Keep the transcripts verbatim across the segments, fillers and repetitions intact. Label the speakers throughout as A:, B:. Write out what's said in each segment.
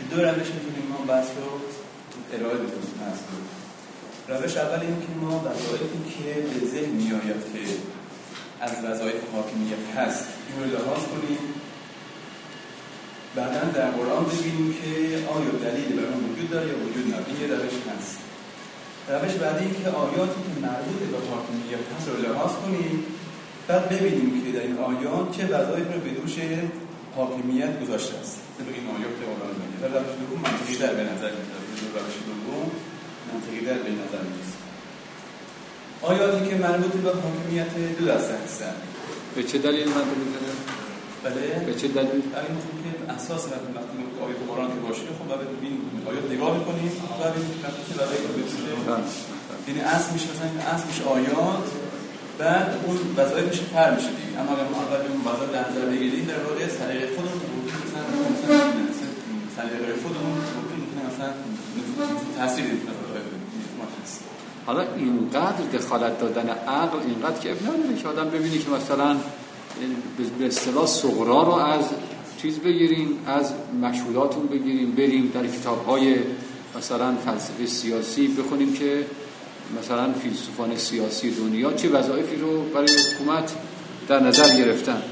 A: دو روش میتونیم ما بحث رو ارائه بدیم. روش اول این که ما وظایفی که به ذهن میآید که از وظایف حاکمیت هست این رو لحاظ کنیم، بعداً در قرآن ببینیم که آیا دلیلی برای اون وجود داره یا وجود نداره. این یه روش هست. روش بعدی این که آیاتی که مربوط به حاکمیت هست رو لحاظ کنیم، بعد ببینیم که در این آیات چه وظایف رو به دوش حاکمیت گذاشته است. طبق این آیات قرآن میگه. و روش دوم منطقی در به نظر میاد. روش دوم منطقی در به نظر میاد. آیاتی که مربوط به حاکمیت دو دسته هستند.
B: به چه دلیل منطقی داره؟
A: بله.
B: به چه دلیل؟
A: این میخوام که اساس وقتی وقتی آیات قرآن که باشه خب بعد ببین آیات نگاه می‌کنیم و ببینیم که چه وظایفی رو بهش یعنی اصل میشه مثلا اصل میشه آیات، بعد اون وظایف میشه فرع میشه دیگه. اما اگر ما اول اون وظایف در نظر بگیریم در واقع سلیقه خودمون مثلا مثلا سلیقه خودمون میتونه مثلا تاثیر بذاره.
B: حالا اینقدر دخالت دادن عقل اینقدر که ابن نداره که آدم ببینه که مثلا به اصطلاح صغرا رو از چیز بگیریم، از مشهوداتون بگیریم، بریم در کتاب‌های مثلا فلسفه سیاسی بخونیم که مثلا فیلسوفان سیاسی دنیا چه وظایفی رو برای حکومت در نظر گرفتن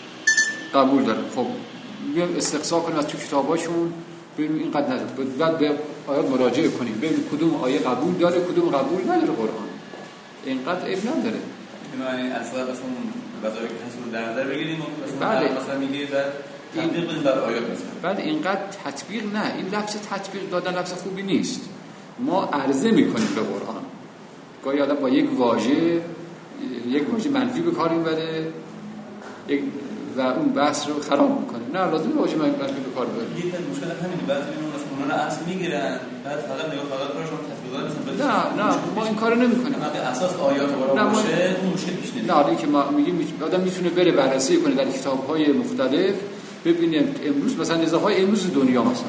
B: قبول دارن. خب بیایم استقصا کنیم از تو کتاباشون ببینیم اینقدر نداره، بعد به آیات مراجعه کنیم ببینیم کدوم آیه قبول داره کدوم قبول نداره. قرآن اینقدر عیب نداره.
A: یعنی اصلا مثلا وظایف رو در نظر بگیریم مثلا مثلا میگه بعد تطبیق بدیم بر آیات مثلا.
B: بعد اینقدر تطبیق نه، این لفظ تطبیق دادن لفظ خوبی نیست. ما عرضه میکنیم به قرآن. گاهی آدم با یک واژه یک واژه منفی به کار میبره یک و اون بحث رو خراب میکنه. نه لازم واژه منفی به کار ببره.
A: یه مشکل همینه، بعضی میمونه اونا رو اصل میگیرن بعد فقط نگاه فقط کارشون تطبیقات مثلا.
B: نه نه ما این کارو نمیکنیم.
A: به اساس آیات قرآن باشه اون مشکل پیش نمیاد.
B: نه، این که ما میگیم آدم میتونه بره بررسی کنه در کتاب‌های مختلف ببینه امروز مثلا نظام‌های امروز دنیا مثلا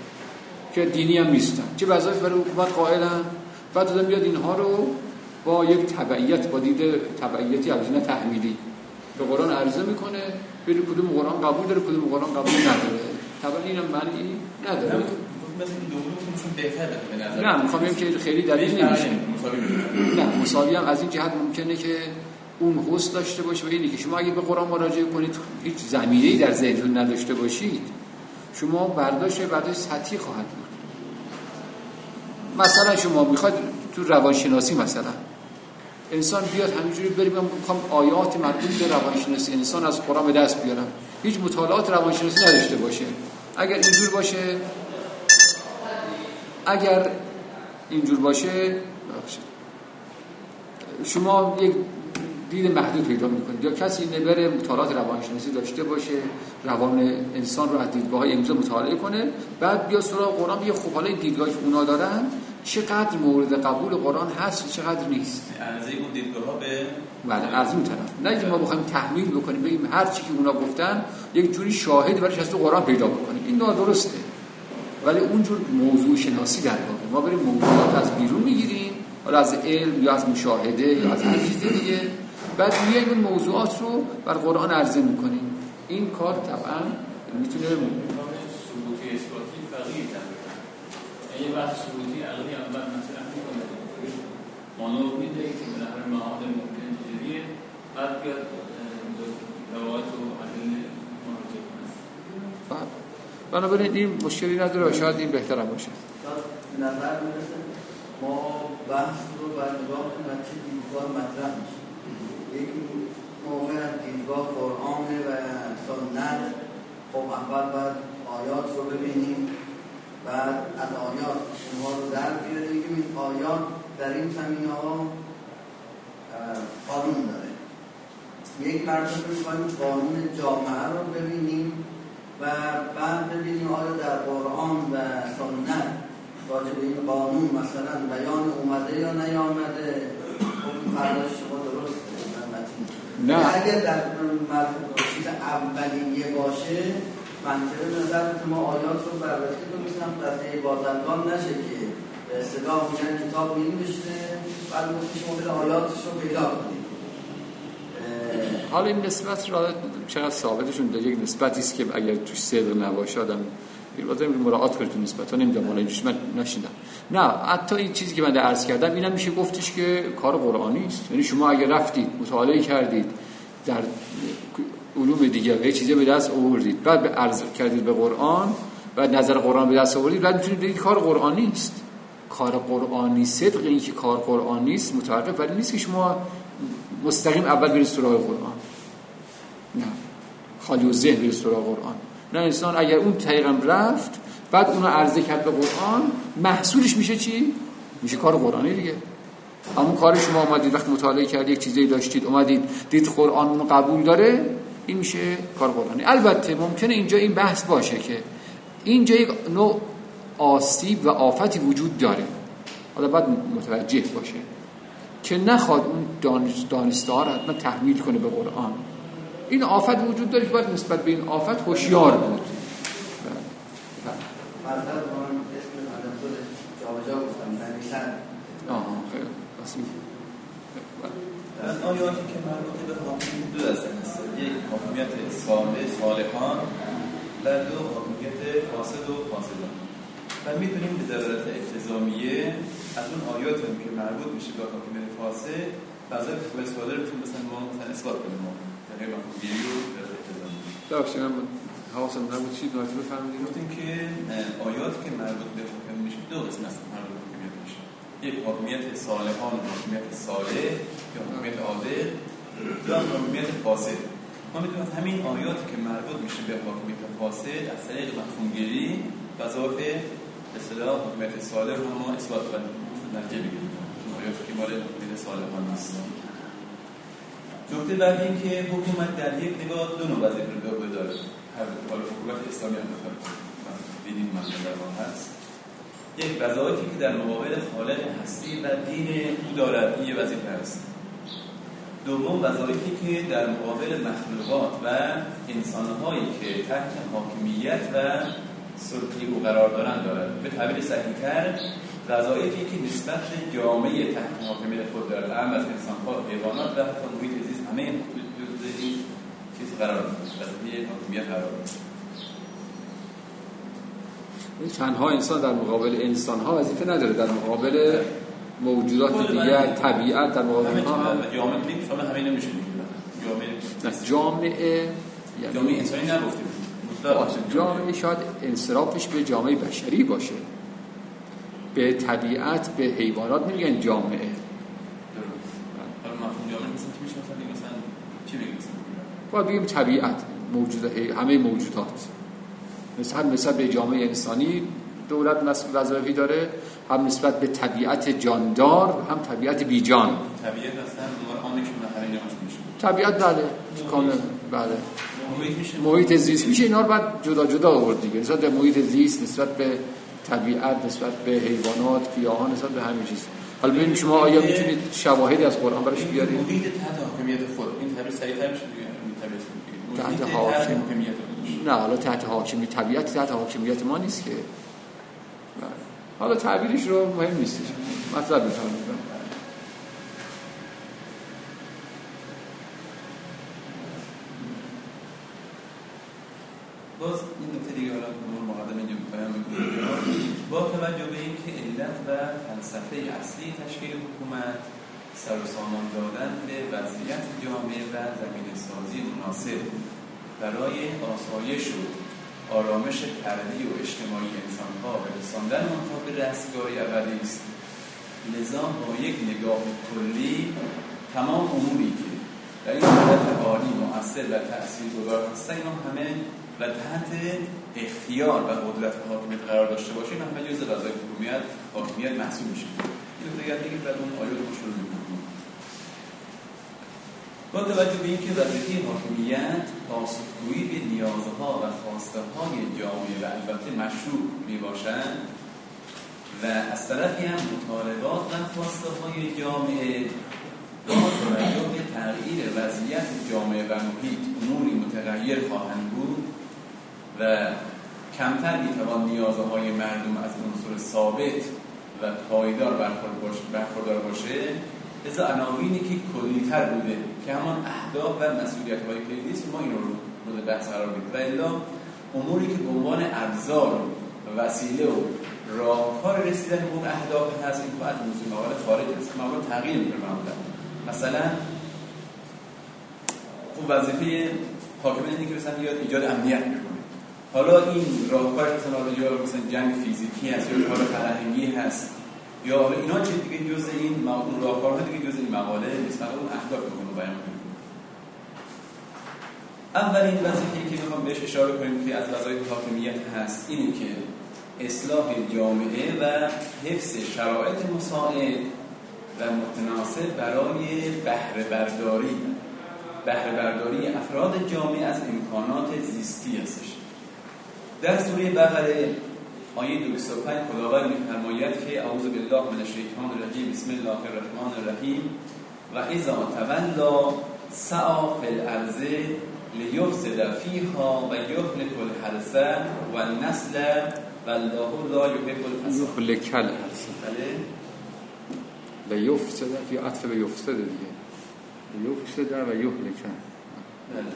B: که دینی هم نیستن چه وظایف برای حکومت قائلن، بعد آدم بیاد اینها رو با یک تبعیت با دید تبعیتی البته تحمیلی به قرآن عرضه میکنه، ببین کدوم قرآن قبول داره کدوم قرآن قبول نداره. طبعا اینم معنی نداره.
A: مثلا این دومشون بهتره به نظر.
B: نه میخوام بگم که خیلی دلیل نمیشه. نه مساوی هم از این جهت ممکنه که اون حس داشته باشه و اینی که شما اگه به قرآن مراجعه کنید هیچ زمینه‌ای در ذهنتون نداشته باشید شما برداشت برداشت سطحی خواهد بود. مثلا شما میخواد تو روانشناسی مثلا انسان بیاد همینجوری بریم میخوام آیات مربوط به روانشناسی انسان از قرآن به دست بیارم، هیچ مطالعات روانشناسی نداشته باشه. اگر اینجور باشه اگر اینجور باشه شما یک دید محدود پیدا میکنید. یا کسی نبره مطالعات روانشناسی داشته باشه روان انسان رو از دیدگاه‌های امروز مطالعه کنه بعد بیا سراغ قرآن یه خب حالا این دیدگاهی که اونا دارن چقدر مورد قبول قرآن هست چقدر نیست.
A: از این دیدگاه‌ها به
B: بله از اون طرف نه که ما بخوایم تحمیل بکنیم بگیم هر چی که اونا گفتن یک جوری شاهد برایش از تو قرآن پیدا بکنیم. این نادرسته. ولی اونجور موضوع شناسی در واقع ما بریم موضوعات از بیرون میگیریم، حالا از علم یا از مشاهده یا از هر چیز دیگه، بعد میایم این موضوعات رو بر قرآن عرضه میکنیم. این کار طبعا میتونه
C: ثبوتی اثباتی فقیه تنبیه یه بحث ثبوتی عقلی هم بعد مطرح میکنه مانور میده که بالاخره معاد ممکن جدیه بعد بیاد روایت و عدل مراجعه کنه.
B: بنابراین این مشکلی نداره و شاید این بهتر هم باشه.
D: به نظر میرسه ما بحث رو بر نگاه کنیم و چه دیدگاه مطرح میشه. یکی موقع از دیدگاه قرآن و سنت خب اول باید آیات رو ببینیم بعد از آیات اونها رو در بیاریم که این آیات در این زمینه ها قانون داره. یک مرتبه می‌خوایم قانون جامعه رو ببینیم و بعد ببینیم آیا در قرآن و سنت راجع به این قانون مثلا بیان اومده یا نیامده. خب فرض شما درسته
B: نه
D: اگر در مرحله اولیه باشه منطقه نظر که ما آیات رو بررسی کنیم قضیه بازرگان نشه که به اصطلاح میگن کتاب می‌نوشته بعد گفت شما برید آیاتش رو پیدا کنید.
B: حالا این نسبت را چقدر ثابتشون داره یک نسبتی است که اگر توش صدق نباشه آدم لازم مراعات کنید تو نسبتا نمیدونم ولی من نشیدم. نه حتی این چیزی که من عرض کردم اینم میشه گفتش که کار قرآنی است. یعنی شما اگه رفتید مطالعه کردید در علوم دیگه و یه چیزی به دست آوردید بعد به عرض کردید به قرآن و نظر قرآن به دست آوردید بعد میتونید بگید کار قرآنی است. کار قرآنی صدق این که کار قرآنی است متوقف ولی نیست که شما مستقیم اول برید سراغ قرآن. نه خالی و ذهن برید سراغ قرآن. نه انسان اگر اون طریقم رفت بعد اونو عرضه کرد به قرآن محصولش میشه چی؟ میشه کار قرآنی دیگه. همون کار شما اومدید وقتی مطالعه کردید یک چیزی داشتید اومدید دید قرآن اونو قبول داره این میشه کار قرآنی. البته ممکنه اینجا این بحث باشه که اینجا یک نوع آسیب و آفتی وجود داره حالا باید متوجه باشه که نخواد اون دانش دانسته ها رو حتما تحمیل کنه به قرآن. این آفت وجود داره که باید نسبت به این آفت هوشیار بود.
D: مثلا من اسم آدم خود جابجا گفتم نمیشن
B: آها خیلی بسیم
A: از آیاتی که مربوط به حاکمیت دو دسته هست، یک حاکمیت صالح صالحان و دو حاکمیت فاسد و فاسدان. و میتونیم به دلالت التزامیه از اون آیات که مربوط میشه به حاکمیت فاسد بعضی به سواله رو میتونیم مثلا ما مثلا اثبات کنیم ما در مفهومی رو در التزامیه.
B: ببخشید من حواسم نبود چی نوعی بفرمایید.
A: گفتیم که آیات که مربوط به حاکمیت میشه دو قسم است مربوط به حاکمیت میشه. یک حاکمیت صالحان و حاکمیت صالح یا حاکمیت عادل و حاکمیت فاسد. ما میتونیم همین آیاتی که مربوط میشه به حاکمیت فاسد از طریق مفهومگیری وظایف به اصطلاح حاکمیت صالح رو ما اثبات کنیم نتیجه بگیریم. آیاتی که مال حاکمیت صالحان نیست. نکته بعد این که حکومت در یک نگاه دو نوع وظیفه رو داره. هر حال حکومت اسلامی هم بخواد دینی منظور در ما هست. یک وظایفی که در مقابل خالق هستی و دین او دارد این وظیفه است. دوم وظایفی که در مقابل مخلوقات و انسان‌هایی که تحت حاکمیت و سلطه او قرار دارند دارد. به تعبیر صحیح‌تر وظایفی که نسبت به جامعه تحت حاکمیت خود دارد، هم از انسان‌ها، حیوانات و حتی محیط زیست همه این چیز قرار دارد. وظیفه حاکمیت قرار دارد.
B: تنها انسان در مقابل انسان‌ها وظیفه نداره، در مقابل موجودات دیگر طبیعت در مقابل اونها
A: جامعه میگیم شامل همین نمیشه
B: جامعه جامعه یعنی
A: جامعه انسانی نگفتیم
B: جامعه شاید انصرافش به جامعه بشری باشه، به طبیعت به حیوانات نمیگن جامعه.
A: درست. حالا مفهوم جامعه مثلا چی میشه؟ مثلا مثلا چی بگیم؟
B: باید بگیم طبیعت موجود همه موجودات. مثلا هم نسبت به جامعه انسانی دولت وظایفی داره، هم نسبت به طبیعت جاندار هم طبیعت بی جان.
A: طبیعت مثلا آنی که من همین نماش میشه.
B: طبیعت بله کامل بله.
A: محیط میشه.
B: محیط زیست میشه. اینا رو بعد جدا جدا آورد دیگه. نسبت به محیط زیست، نسبت به طبیعت، نسبت به حیوانات، گیاهان، نسبت به همین چیز. حالا ببینید شما آیا میتونید شواهدی از قرآن براش بیارید؟
A: محیط تحت حاکمیت خود. این تعبیر صحیح‌تر میشه دیگه. این تعبیر
B: تحت حاکمیت. نه حالا تحت حاکمیت طبیعت تحت حاکمیت ما نیست که. حالا تعبیرش رو مهم نیست. مطلب میفهمید.
A: باز این نکته دیگه حالا به مقدمه اینجا بیان می‌کنیم. با توجه به اینکه علت و فلسفه اصلی تشکیل حکومت سر و سامان دادن به وضعیت جامعه و زمینه‌سازی مناسب برای آسایش و آرامش فردی و اجتماعی انسان‌ها و رساندن آنها به رستگاری ابدی است. لذا با یک نگاه کلی تمام اموری که در این حالت عالی مؤثر و تأثیرگذار هستند اینا همه و تحت اختیار و قدرت حاکمیت قرار داشته باشین همه جزء وظایف حکومت حاکمیت محسوب میشه. این رو دیگه دیگه بعد اون آیات رو شروع می‌کنیم. با توجه به اینکه وظیفه حاکمیت پاسخگویی به نیازها و خواسته‌های جامعه و البته مشروع میباشند و از طرفی هم مطالبات و خواسته‌های جامعه با توجه به تغییر وضعیت جامعه و محیط اموری متغیر خواهند بود و کمتر میتوان نیازهای مردم از عنصر ثابت و پایدار برخوردار باشه. لذا عناوینی که کلی‌تر بوده که همان اهداف و مسئولیت‌های کلیدی است ما این رو مورد بحث قرار بدیم و الا اموری که به عنوان ابزار و وسیله و راهکار رسیدن به اون اهداف هست، این خب از موضوع مقاله خارج است. مقاله تغییر میکنه معمولا. مثلا خب وظیفه حاکم اینه که مثلا بیاد ایجاد امنیت میکنه. حالا این راهکارش مثلا یا مثلا جنگ فیزیکی هست یا کار فرهنگی هست یا حالا اینا چه دیگه جزء این اون راهکارها دیگه جزء این مقاله نیست، فقط اون اهداف رو بیان میکنه. اولین وظیفه‌ای که میخوام بهش اشاره کنیم که از وظایف حاکمیت هست اینه که اصلاح جامعه و حفظ شرایط مساعد و متناسب برای بهره برداری بهره برداری افراد جامعه از امکانات زیستی هستش. در سوره بقره آیه دویست و پنج خداوند می‌فرماید که اعوذ بالله من الشیطان الرجیم بسم الله الرحمن الرحیم و اذا تولی سعی فی الارض لیفسد فیها و یهلک الحرث و النسل والله لا یحب الفساد.
B: یهلک الحرث
A: بله
B: لیفسد فی عطف به یفسد دیگه لیفسد و یهلک.
A: بله.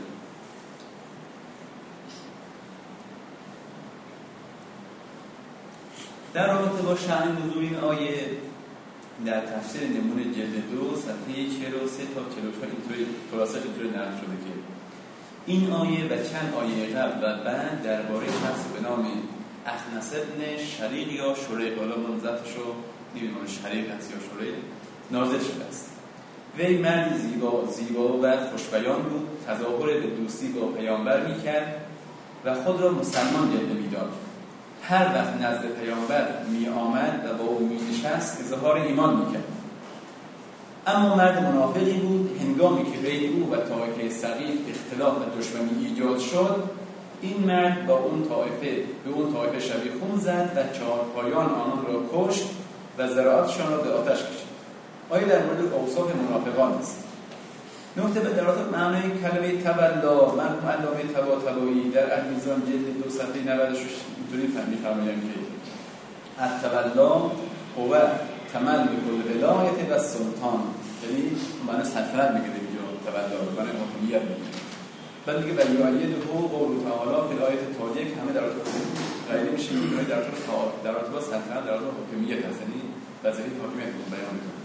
A: در رابطه با شأن نزول این آیه در تفسیر نمونه جلد دو صفحه چهل و سه تا چهل و چهار اینطوری خلاصش اینطوری نقل شده که این آیه و چند آیه قبل و بعد درباره شخص به نام اخنس ابن شریق یا شریق، حالا منظرشو نمیدونم شریق هست یا شریق، نازل شده است. وی مرد زیبا زیبا و خوشبیان بود، تظاهر به دوستی با پیامبر میکرد و خود را مسلمان جلوه میداد. هر وقت نزد پیامبر می آمد و با او می نشست اظهار ایمان می کرد. اما مرد منافقی بود. هنگامی که بین او و طایفه ثقیف اختلاف و دشمنی ایجاد شد، این مرد با اون طایفه به اون طایفه شبیخون زد و چهارپایان آنان را کشت و ذرائتشان را به آتش کشید. آیه در مورد اوصاف منافقان است. نکته به درات معنای کلمه تبلا مرحوم علامه طباطبایی در المیزان جلد دو صفحه نود و شش اینطوری می‌فرمایند که التبلا هو تملک الولایت و سلطان، یعنی معنی سلطنت میگیره اینجا تبلا معنی حاکمیت میگیره. بعد میگه و یعید هو قول تعالی فی الآیه تالیه که همه درات قاعده میشه که درات درات با سلطنت درات حاکمیت هست، یعنی وظیفه حاکمیت رو بیان میکنه.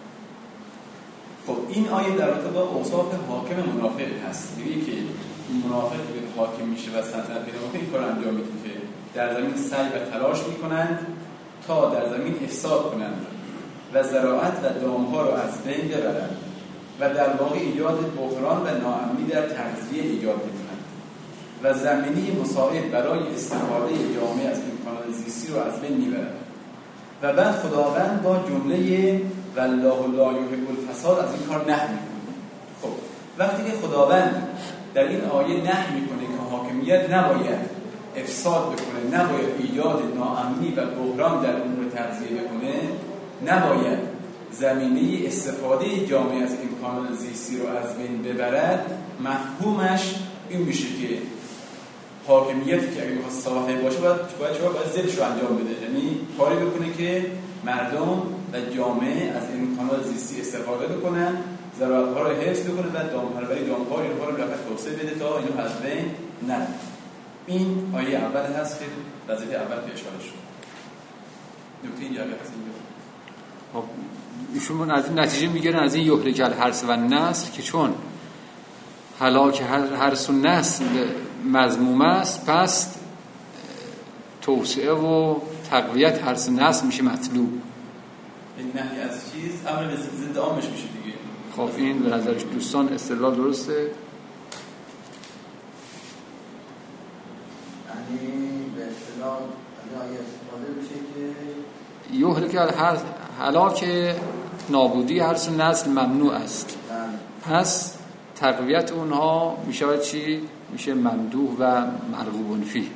A: خب این آیه در رابطه با اوصاف حاکم منافق هست. میگه که منافق که حاکم میشه و سلطنت پیدا میکنه این کار انجام میده که در زمین سعی و تلاش میکنند تا در زمین افساد کنند و زراعت و دامها رو از بین ببرند و در واقع ایجاد بحران و ناامنی در تغذیه ایجاد میکنند و زمینی مساعد برای استفاده جامعه از امکانات زیستی رو از بین میبرند. و بعد خداوند با جمله والله لا یحب الفساد از این کار نهی میکنه. خب وقتی که خداوند در این آیه نهی میکنه که حاکمیت نباید افساد بکنه، نباید ایجاد ناامنی و بحران در امور تغذیه بکنه، نباید زمینه استفاده جامعه از امکانات زیستی رو از بین ببرد، مفهومش این میشه که حاکمیتی که اگه میخواد صالح باشه باید باید چهار باید ضدش رو انجام بده، یعنی کاری بکنه که مردم و جامعه از امکانات زیستی استفاده بکنن، ضرورت‌ها رو حفظ بکنه و دامپروری دام‌ها اینها رو رفت توسعه بده تا اینو از بین نره. این آیه اول هست که وظیفه اول که اشاره شد. نکته اینجا هست اینجا.
B: خب ایشون از این نتیجه میگیرن از این یهلک الحرث و النسل که چون هلاک حرث و نسل مذموم است، پس توسعه و تقویت حرث و نسل میشه مطلوب.
A: این نهی از چیز امر به ضد عامش میشه دیگه.
B: خب این به نظرش دوستان استدلال درسته؟
D: یعنی به اصطلاح آیه استفاده بشه که
B: یهلک الحرث هلاک نابودی حرث و نسل ممنوع است. پس تقویت اونها میشه چی؟ میشه ممدوح و مرغوب فیه.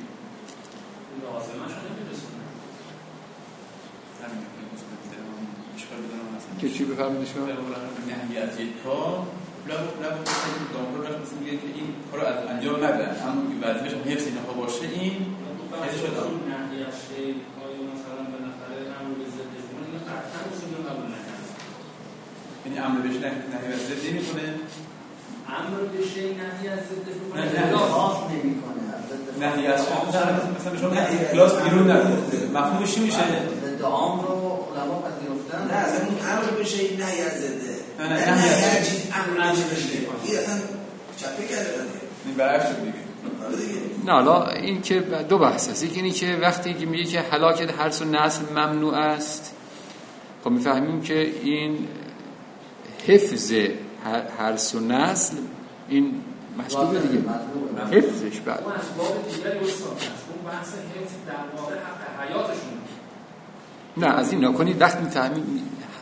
B: که چی بفهمید شما؟
A: نهی از یک کار لابد لابد مثلا دامپر رو مثلا میگه که این کار رو انجام نده، اما که وظیفه‌ش هم حفظ اینها باشه، این حفظ شده.
C: نهی از شی آیا مثلا به نفره امر به ضدش کنه این قطعا اصول قبول نکنه.
A: یعنی امر بهش نهی از ضد نمی‌کنه.
C: امر به شی نهی از ضدش
D: نه نه خاص نمی‌کنه، از ضد
A: نهی از مثلا به شما کلاس بیرون نرید مفهومش چی میشه؟
D: دعام رو علما پذیرفتن.
E: نه اصلا این امر بشه این نهی از زده.
A: نه نه نهی از
E: هر چیز امر بشه. این اصلا چپه کرده
A: این برعکس شد دیگه.
B: نه حالا این که دو بحث است. یکی اینی که وقتی که میگه که هلاکت هرس و نسل ممنوع است، خب میفهمیم که این حفظ هرس و نسل این مطلوبه دیگه، حفظش بعد
F: اون اسباب دیگری استاد است. اون بحث حفظ در واقع حق حیاتشون.
B: نه از این نکنید وقتی میفهمیم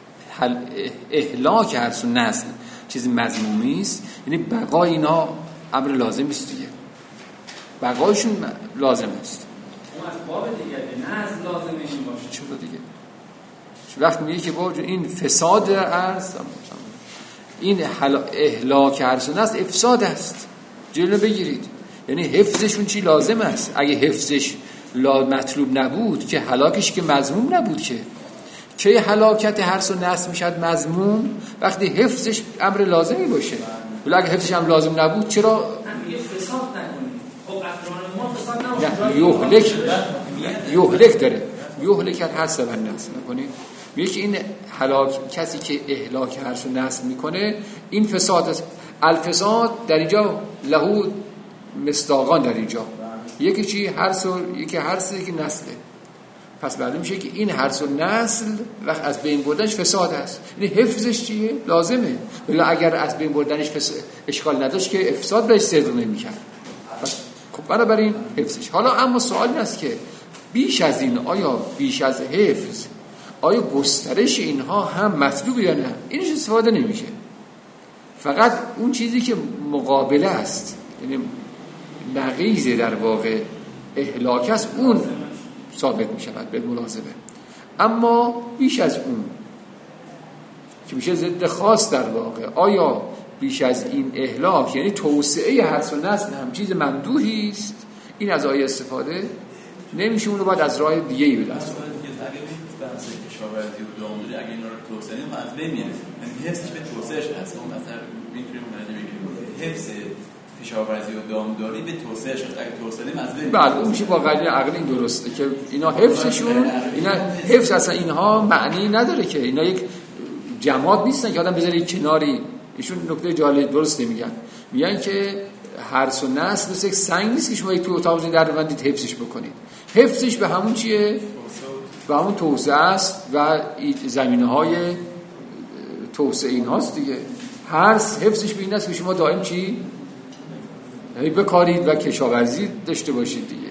B: اهلاک هرس و نسل چیزی مذمومی است، یعنی بقای اینا امر لازم است دیگه، بقایشون لازم است.
F: اون اسباب دیگری نه از لازم این باشه.
B: چرا دیگه؟ وقتی میگه که با این فساد ارز، این اهلاک ارز است، افساد است، جلو بگیرید. یعنی حفظشون چی لازم است؟ اگه حفظش لا مطلوب نبود که هلاکش که مذموم نبود که که هلاکت هرس و نسل میشد مذموم وقتی حفظش امر لازمی باشه. ولی اگه حفظش هم لازم نبود چرا
F: میگه فساد نکنید؟ خب اقرار ما فساد نباشه.
B: یهلک یهلک داره یهلک هرس و نسل نکنید. میگه که این هلاک کسی که اهلاک هرس و نسل میکنه این فساد است. الفساد در اینجا لهو مصداقان در اینجا، یکی چی هرس و یکی هرس یکی نسله. پس معلوم میشه که این هرس و نسل وقت از بین بردنش فساد است. یعنی حفظش چیه؟ لازمه. ولی اگر از بین بردنش فس... اشکال نداشت که افساد بهش صدق نمی‌کرد. خب بنابراین حفظش. حالا اما سوال این است که بیش از این آیا بیش از حفظ آیا گسترش اینها هم مطلوبه یا نه؟ اینش استفاده نمیشه. فقط اون چیزی که مقابله است، یعنی نقیض در واقع اهلاک است، اون ثابت می شود به ملازمه. اما بیش از اون که میشه ضد خاص در واقع، آیا بیش از این اهلاک یعنی توسعه هرس و نسل هم چیز ممدوحی است؟ این از آیه استفاده نمیشه، اون رو باید از راه دیگه ای به دست آورد.
A: بحث کشاورزی و دامداری اگه اینا رو توسعه نمی‌کنه از بین میره. یعنی حفظش به توسعهش هست. اون مثلا میتونیم معنی بگیریم حفظ کشاورزی و دامداری به توسعهش هست. اگه توسعه نمی از بین
B: بله اون میشه با قضیه عقلی این درسته که اینا حفظشون، اینا حفظ اصلا اینها معنی نداره که اینا یک جماد نیستن که آدم بذاره کناری. ایشون نکته جالب درست نمیگن، میگن که هرس و نسل مثل یک سنگ نیست که شما یک تو اتاق در ببندید حفظش بکنید. حفظش به همون چیه؟ به همون توسعه است و زمینه‌های توسعه این هاست دیگه. هرس حفظش به این است که شما دائم چی؟ بکارید و کشاورزی داشته باشید دیگه.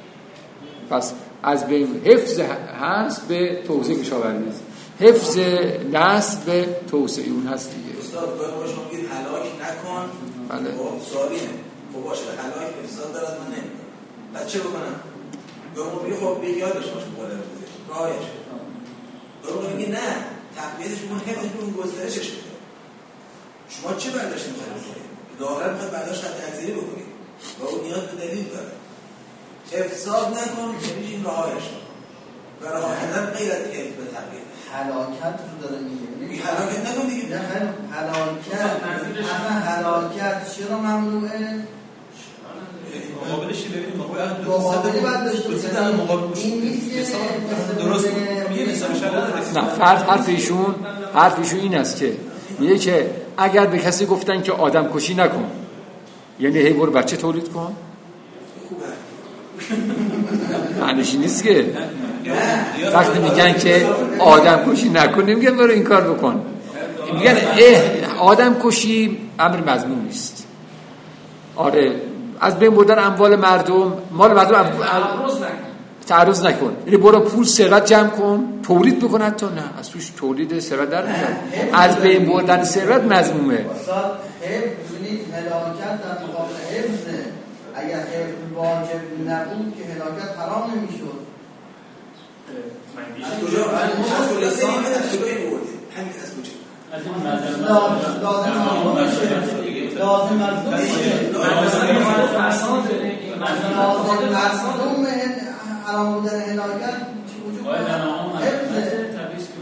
B: پس از به حفظ هرس به توسعه کشاورزی است، حفظ نسل به توسعه اون هست دیگه.
E: استاد باید شما بگید هلاک نکن.
B: بله.
E: خب سوالیه. خب باشه هلاک افساد دارد من نمی‌کنم. بعد چه بکنم؟ به اون میگه خب بگی یادش باشه بالا بزنید. راهش. به اون میگه نه، تقویتش اون حفظش اون گسترشش بده. شما چه برداشت می‌کنید؟ ظاهرا می‌خواد برداشت تکثیری بکنید. و اون نیاز به دلیل داره. افساد نکن، یعنی این راهش. و راه حل غیر از حفظ به تقویت.
D: هلاکت رو داره میگه.
E: بی هلاکت نکن دیگه.
D: نه خیلی هلاکت اما هلاکت چرا ممنوعه؟
A: مقابلش ببینید مقابل
D: مقابلی باید داشته باشید. این نیست که
A: درست یه مثال شده.
B: نه فرض حرف ایشون حرف ایشون این است که میگه که اگر به کسی گفتن که آدم کشی نکن، یعنی هی برو بچه تولید کن، معنیش نیست که وقتی میگن که آدم کشی نکن نمیگن برو این کار بکن، میگن آدم کشی امر مذموم است. آره از بین بردن اموال مردم، مال مردم تعرض نکن، یعنی برو پول ثروت جمع کن، تولید بکن، حتی نه از توش تولید ثروت در میاد. از بین بردن ثروت مذمومه.
D: استاد حفظ ببینید هلاکت در مقابل حفظ، اگر حفظ واجب نبود که هلاکت حرام نمیشد.
E: از کجا؟ از کجا سیمه از کجا این بردید؟ همین از کجا؟
C: از این مذهب
D: لازم مردم میشه، لازم مردم میشه، لازم مردم حرام بودن هلاکت وجود داره.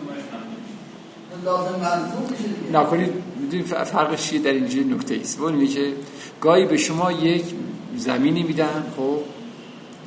D: لازم مردم میشه.
B: نکنید میدونید فرقش چیه در اینجا نکته ایست. اینه که گاهی به شما یک زمینی میدن، خب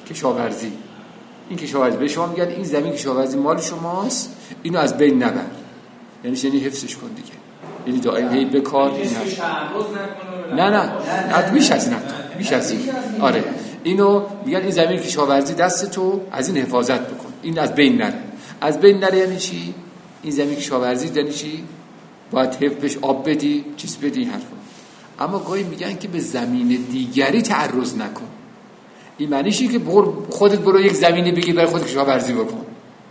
B: کشاورزی. این کشاورزی به شما میگن این زمین کشاورزی مال شماست، اینو از بین نبر. یعنی یعنی حفظش کن دیگه. یعنی دائم هی به کار نه نه نه بیش از این بیش از این آره اینو میگن این زمین کشاورزی دست تو، از این حفاظت بکن، این از بین نره. از بین نره یعنی چی؟ این زمین کشاورزی یعنی چی؟ باید حفظ بهش آب بدی، چیز بدی، این حرفا. اما گاهی میگن که به زمین دیگری تعرض نکن. این معنیشه که خودت برو یک زمینی بگیر برای خودت کشاورزی بکن.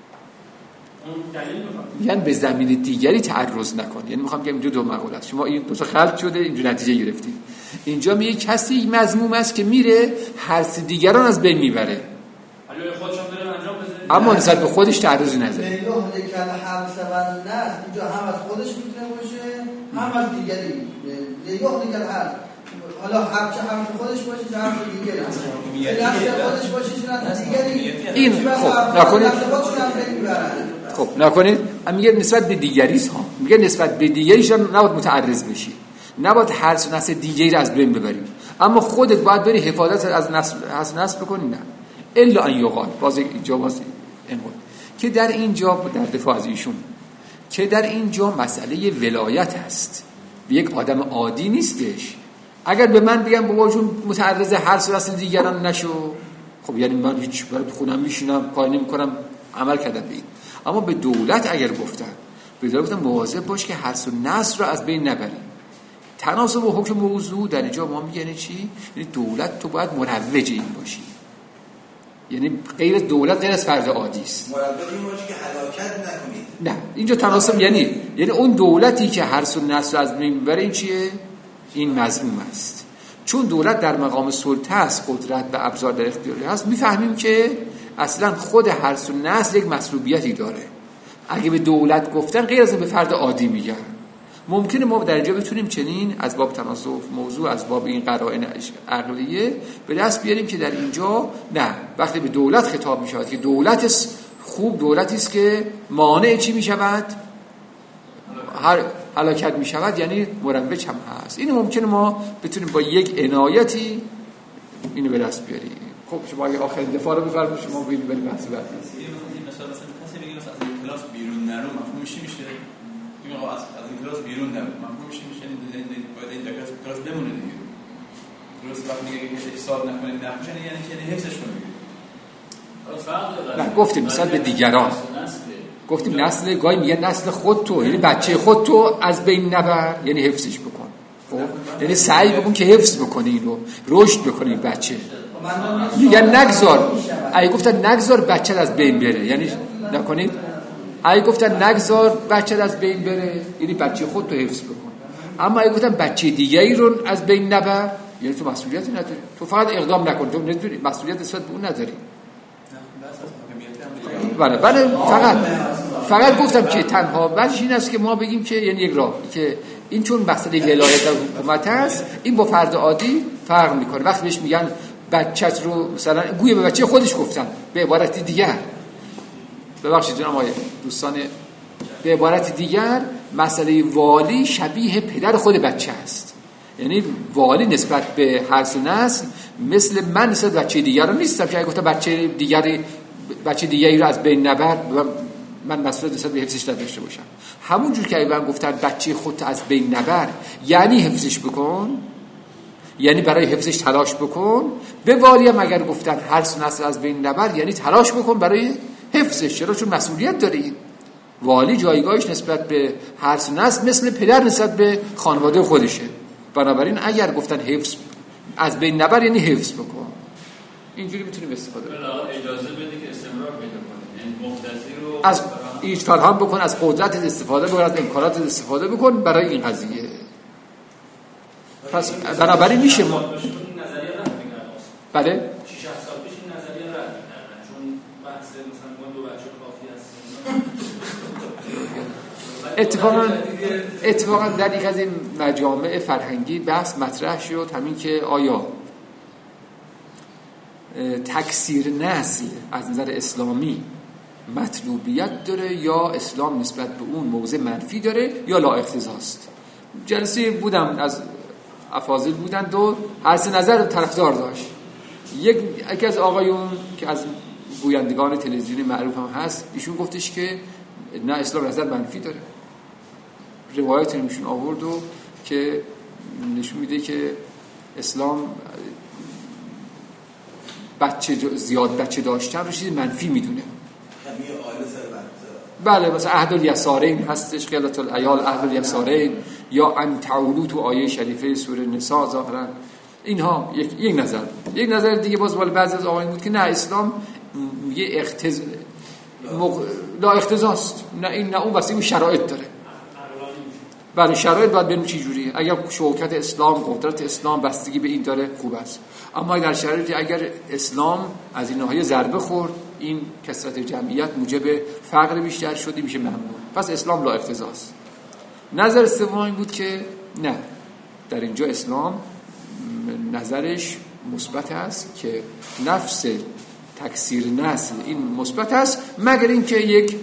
B: میگن به زمین دیگری تعرض نکن. یعنی میخوام بگم اینجا دو مقوله است. شما این دو تا خلط شده، اینجا نتیجه گرفتید. اینجا میگه کسی مذموم است که میره هرس دیگران از بین میبره، اما نسبت به خودش تعرضی نداره.
D: لیله کل حرس و الناس، اینجا هم از خودش میتونه باشه هم از دیگری. لیله کل حرس، حالا هر چه هم خودش باشه چه هم دیگری، نفس خودش باشه چه نفس دیگری. این
B: خب نکنید خب نکنید میگه نسبت به دیگریش ها، میگه نسبت به دیگریش نباید متعرض بشی، نباید هر سو نسل دیگری رو از بین ببری، اما خودت باید بری حفاظت از نسل از نسل بکنی. نه الا ان یقال، باز اینجا باز اینقدر که در اینجا در دفاع از ایشون که در اینجا مسئله ولایت است، به یک آدم عادی نیستش. اگر به من بگم بابا جون متعرض هر سو نسل دیگران نشو، خب یعنی من هیچ برای خودم میشینم کار نمی‌کنم، عمل کردم به این. اما به دولت اگر گفتن به دولت گفتن مواظب باش که هر سو نسل رو از بین نبری. تناسب و حکم موضوع در اینجا ما میگن چی؟ یعنی دولت تو باید مروج این باشی، یعنی غیر دولت غیر از فرد عادی است.
E: مروج این باشی که هلاکت نکنید.
B: نه اینجا تناسب یعنی یعنی اون دولتی که هر سو نسل از بین میبره این چیه؟ این مذموم است. چون دولت در مقام سلطه است، قدرت و ابزار در اختیارش هست، میفهمیم که اصلا خود هر سو نسل یک مسئولیتی داره. اگه به دولت گفتن غیر از این به فرد عادی میگن. ممکنه ما در اینجا بتونیم چنین از باب تناسب موضوع، از باب این قرائن عقلیه به دست بیاریم که در اینجا نه، وقتی به دولت خطاب میشود که دولت خوب دولتی است که مانع چی میشود؟ هر هلاکت میشود، یعنی مروج هم هست. اینو ممکنه ما بتونیم با یک عنایتی اینو به دست بیاریم. خب شما اگه آخرین دفاع رو بفرمایید، شما برید بریم بحث بعد.
A: مثلا مثلا کسی بگه مثلا از این کلاس بیرون نرو، مفهوم میشه میشه این آقا از از این کلاس بیرون نرو، مفهوم میشه میشه این باید این کلاس کلاس بمونه دیگه. درست وقتی میگه که حساب نکنید نمیشه، یعنی که حفظش کنید.
B: نه گفتیم مثلا به دیگران گفتیم نسل گاهی میگه نسل خود تو، یعنی بچه خود تو از بین نبر، یعنی حفظش بکن. خب یعنی سعی بکن که حفظ بکنی، اینو رشد بکنی بچه. میگن نگذار، اگه گفتن نگذار بچه از بین بره، یعنی نکنید. اگه گفتن نگذار بچه از بین بره، یعنی بچه خود تو حفظ بکن. اما اگه گفتن بچه دیگری رو از بین نبر، یعنی تو مسئولیتی نداری، تو فقط اقدام نکن، تو نداری مسئولیت نسبت به اون نداری. بله بله فقط فقط گفتم که تنها وجه این است که ما بگیم که یعنی یک راه که این چون مسئله ولایت و حکومت است، این با فرد عادی فرق میکنه. وقتی بهش میگن بچت رو مثلا گویا به بچه خودش گفتن، به عبارت دیگر ببخشید جناب آقای دوستان، به عبارت دیگر مسئله والی شبیه پدر خود بچه است. یعنی والی نسبت به هر سه نسل مثل من نسبت بچه دیگر رو نیستم که اگه گفتم بچه دیگری بچه دیگری رو از بین نبر من مسئولیت نسبت به حفظش نداشته باشم. همون جور که اگه من گفتن بچه خودت از بین نبر یعنی حفظش بکن، یعنی برای حفظش تلاش بکن. به والی هم اگر گفتن هر سه نسل از بین نبر یعنی تلاش بکن برای حفظش. چرا؟ چون مسئولیت داری. والی جایگاهش نسبت به هر سه نسل مثل پدر نسبت به خانواده خودشه. بنابراین اگر گفتن حفظ از بین نبر یعنی حفظ بکن. اینجوری میتونیم استفاده کنیم.
C: اجازه بده که استمرار پیدا کنه، یعنی مقتضی رو
B: از ایج فراهم بکن، از قدرت استفاده بکن، از امکانات استفاده بکن برای این قضیه. پس بنابراین میشه ما
F: نظریه رد می‌کردن.
B: بله
F: شش سال پیش این نظریه رد می‌کردن، چون بحث مثلا من دو بچه کافی است.
B: اتفاقا اتفاقا در یک از این مجامع فرهنگی بحث مطرح شد، همین که آیا تکثیر نسل از نظر اسلامی مطلوبیت داره یا اسلام نسبت به اون موضع منفی داره یا لا اقتضاست. جلسه بودم از افاضل بودند و هر سه نظر طرفدار داشت. یک یکی از آقایون که از گویندگان تلویزیونی معروف هم هست، ایشون گفتش که نه اسلام نظر منفی داره. روایت نمیشون آورد و که نشون میده که اسلام بچه زیاد بچه داشتن رو چیز منفی میدونه. بله مثلا عهد الیسارین هستش، قلت العیال عهد الیسارین، یا ان تعولو تو آیه شریفه سوره نساء ظاهرا. اینها یک یک نظر بود. یک نظر دیگه باز بالا بعضی از آقایون بود که نه اسلام یه اختز مق... لا اختزاست، نه این نه اون، واسه این شرایط داره. برای شرایط باید بریم چی جوری. اگر شوکت اسلام، قدرت اسلام بستگی به این داره خوب است، اما در شرایطی اگر اسلام از این ناحیه ضربه خورد، این کثرت جمعیت موجب فقر بیشتر شدی میشه ممنوع، پس اسلام لا اختزاست. نظر سوم این بود که نه، در اینجا اسلام نظرش مثبت است که نفس تکثیر نسل این مثبت است، مگر اینکه یک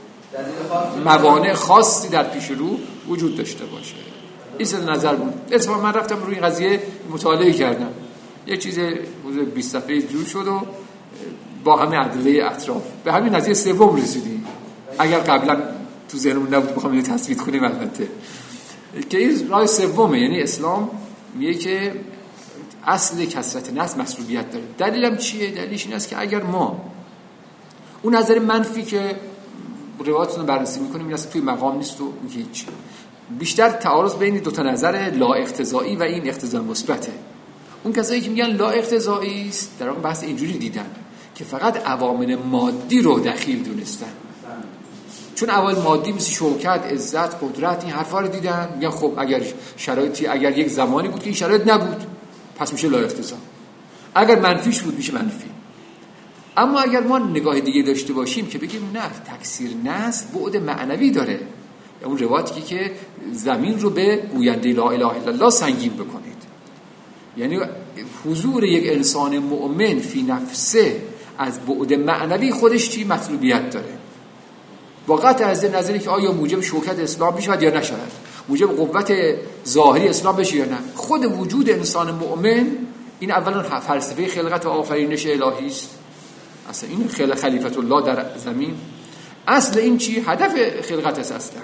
B: موانع خاصی در پیش رو وجود داشته باشه. این سه نظر بود. اصلا من رفتم روی این قضیه مطالعه کردم، یه چیز حدود بیست صفحه‌ای جور شد و با همه ادله اطراف به همین نتیجه سوم رسیدیم. اگر قبلا تو ذهنمون نبود بخوام اینو تثبیت کنیم، البته که این راه سومه، یعنی اسلام میگه که اصل کثرت نسل مشروعیت داره. دلیلم چیه؟ دلیلش این است که اگر ما اون نظر منفی که روایتون رو بررسی میکنیم این اصلا توی مقام نیست و هیچ، بیشتر تعارض بین دو تا نظر لا اقتضایی و این اقتضا مثبته. اون کسایی که میگن لا اقتضایی است در واقع بحث اینجوری دیدن که فقط عوامل مادی رو دخیل دونستن، چون عوامل مادی مثل شوکت، عزت، قدرت، این حرفا رو دیدن، میگن خب اگر شرایطی، اگر یک زمانی بود که این شرایط نبود پس میشه لا اقتضا، اگر منفیش بود میشه منفی. اما اگر ما نگاه دیگه داشته باشیم که بگیم نه، تکثیر نسل بعد معنوی داره، اون روایتی که زمین رو به گوینده لا اله الا الله سنگین بکنید، یعنی حضور یک انسان مؤمن فی نفسه از بعد معنوی خودش چی مطلوبیت داره. واقعا از نظری که آیا موجب شوکت اسلام میشود یا نشود، موجب قوت ظاهری اسلام بشه یا نه، خود وجود انسان مؤمن این اولا فلسفه خلقت و آفرینش الهی است. اصلا این خلق خلیفت الله در زمین، اصل این چی؟ هدف خلقت است. اصلا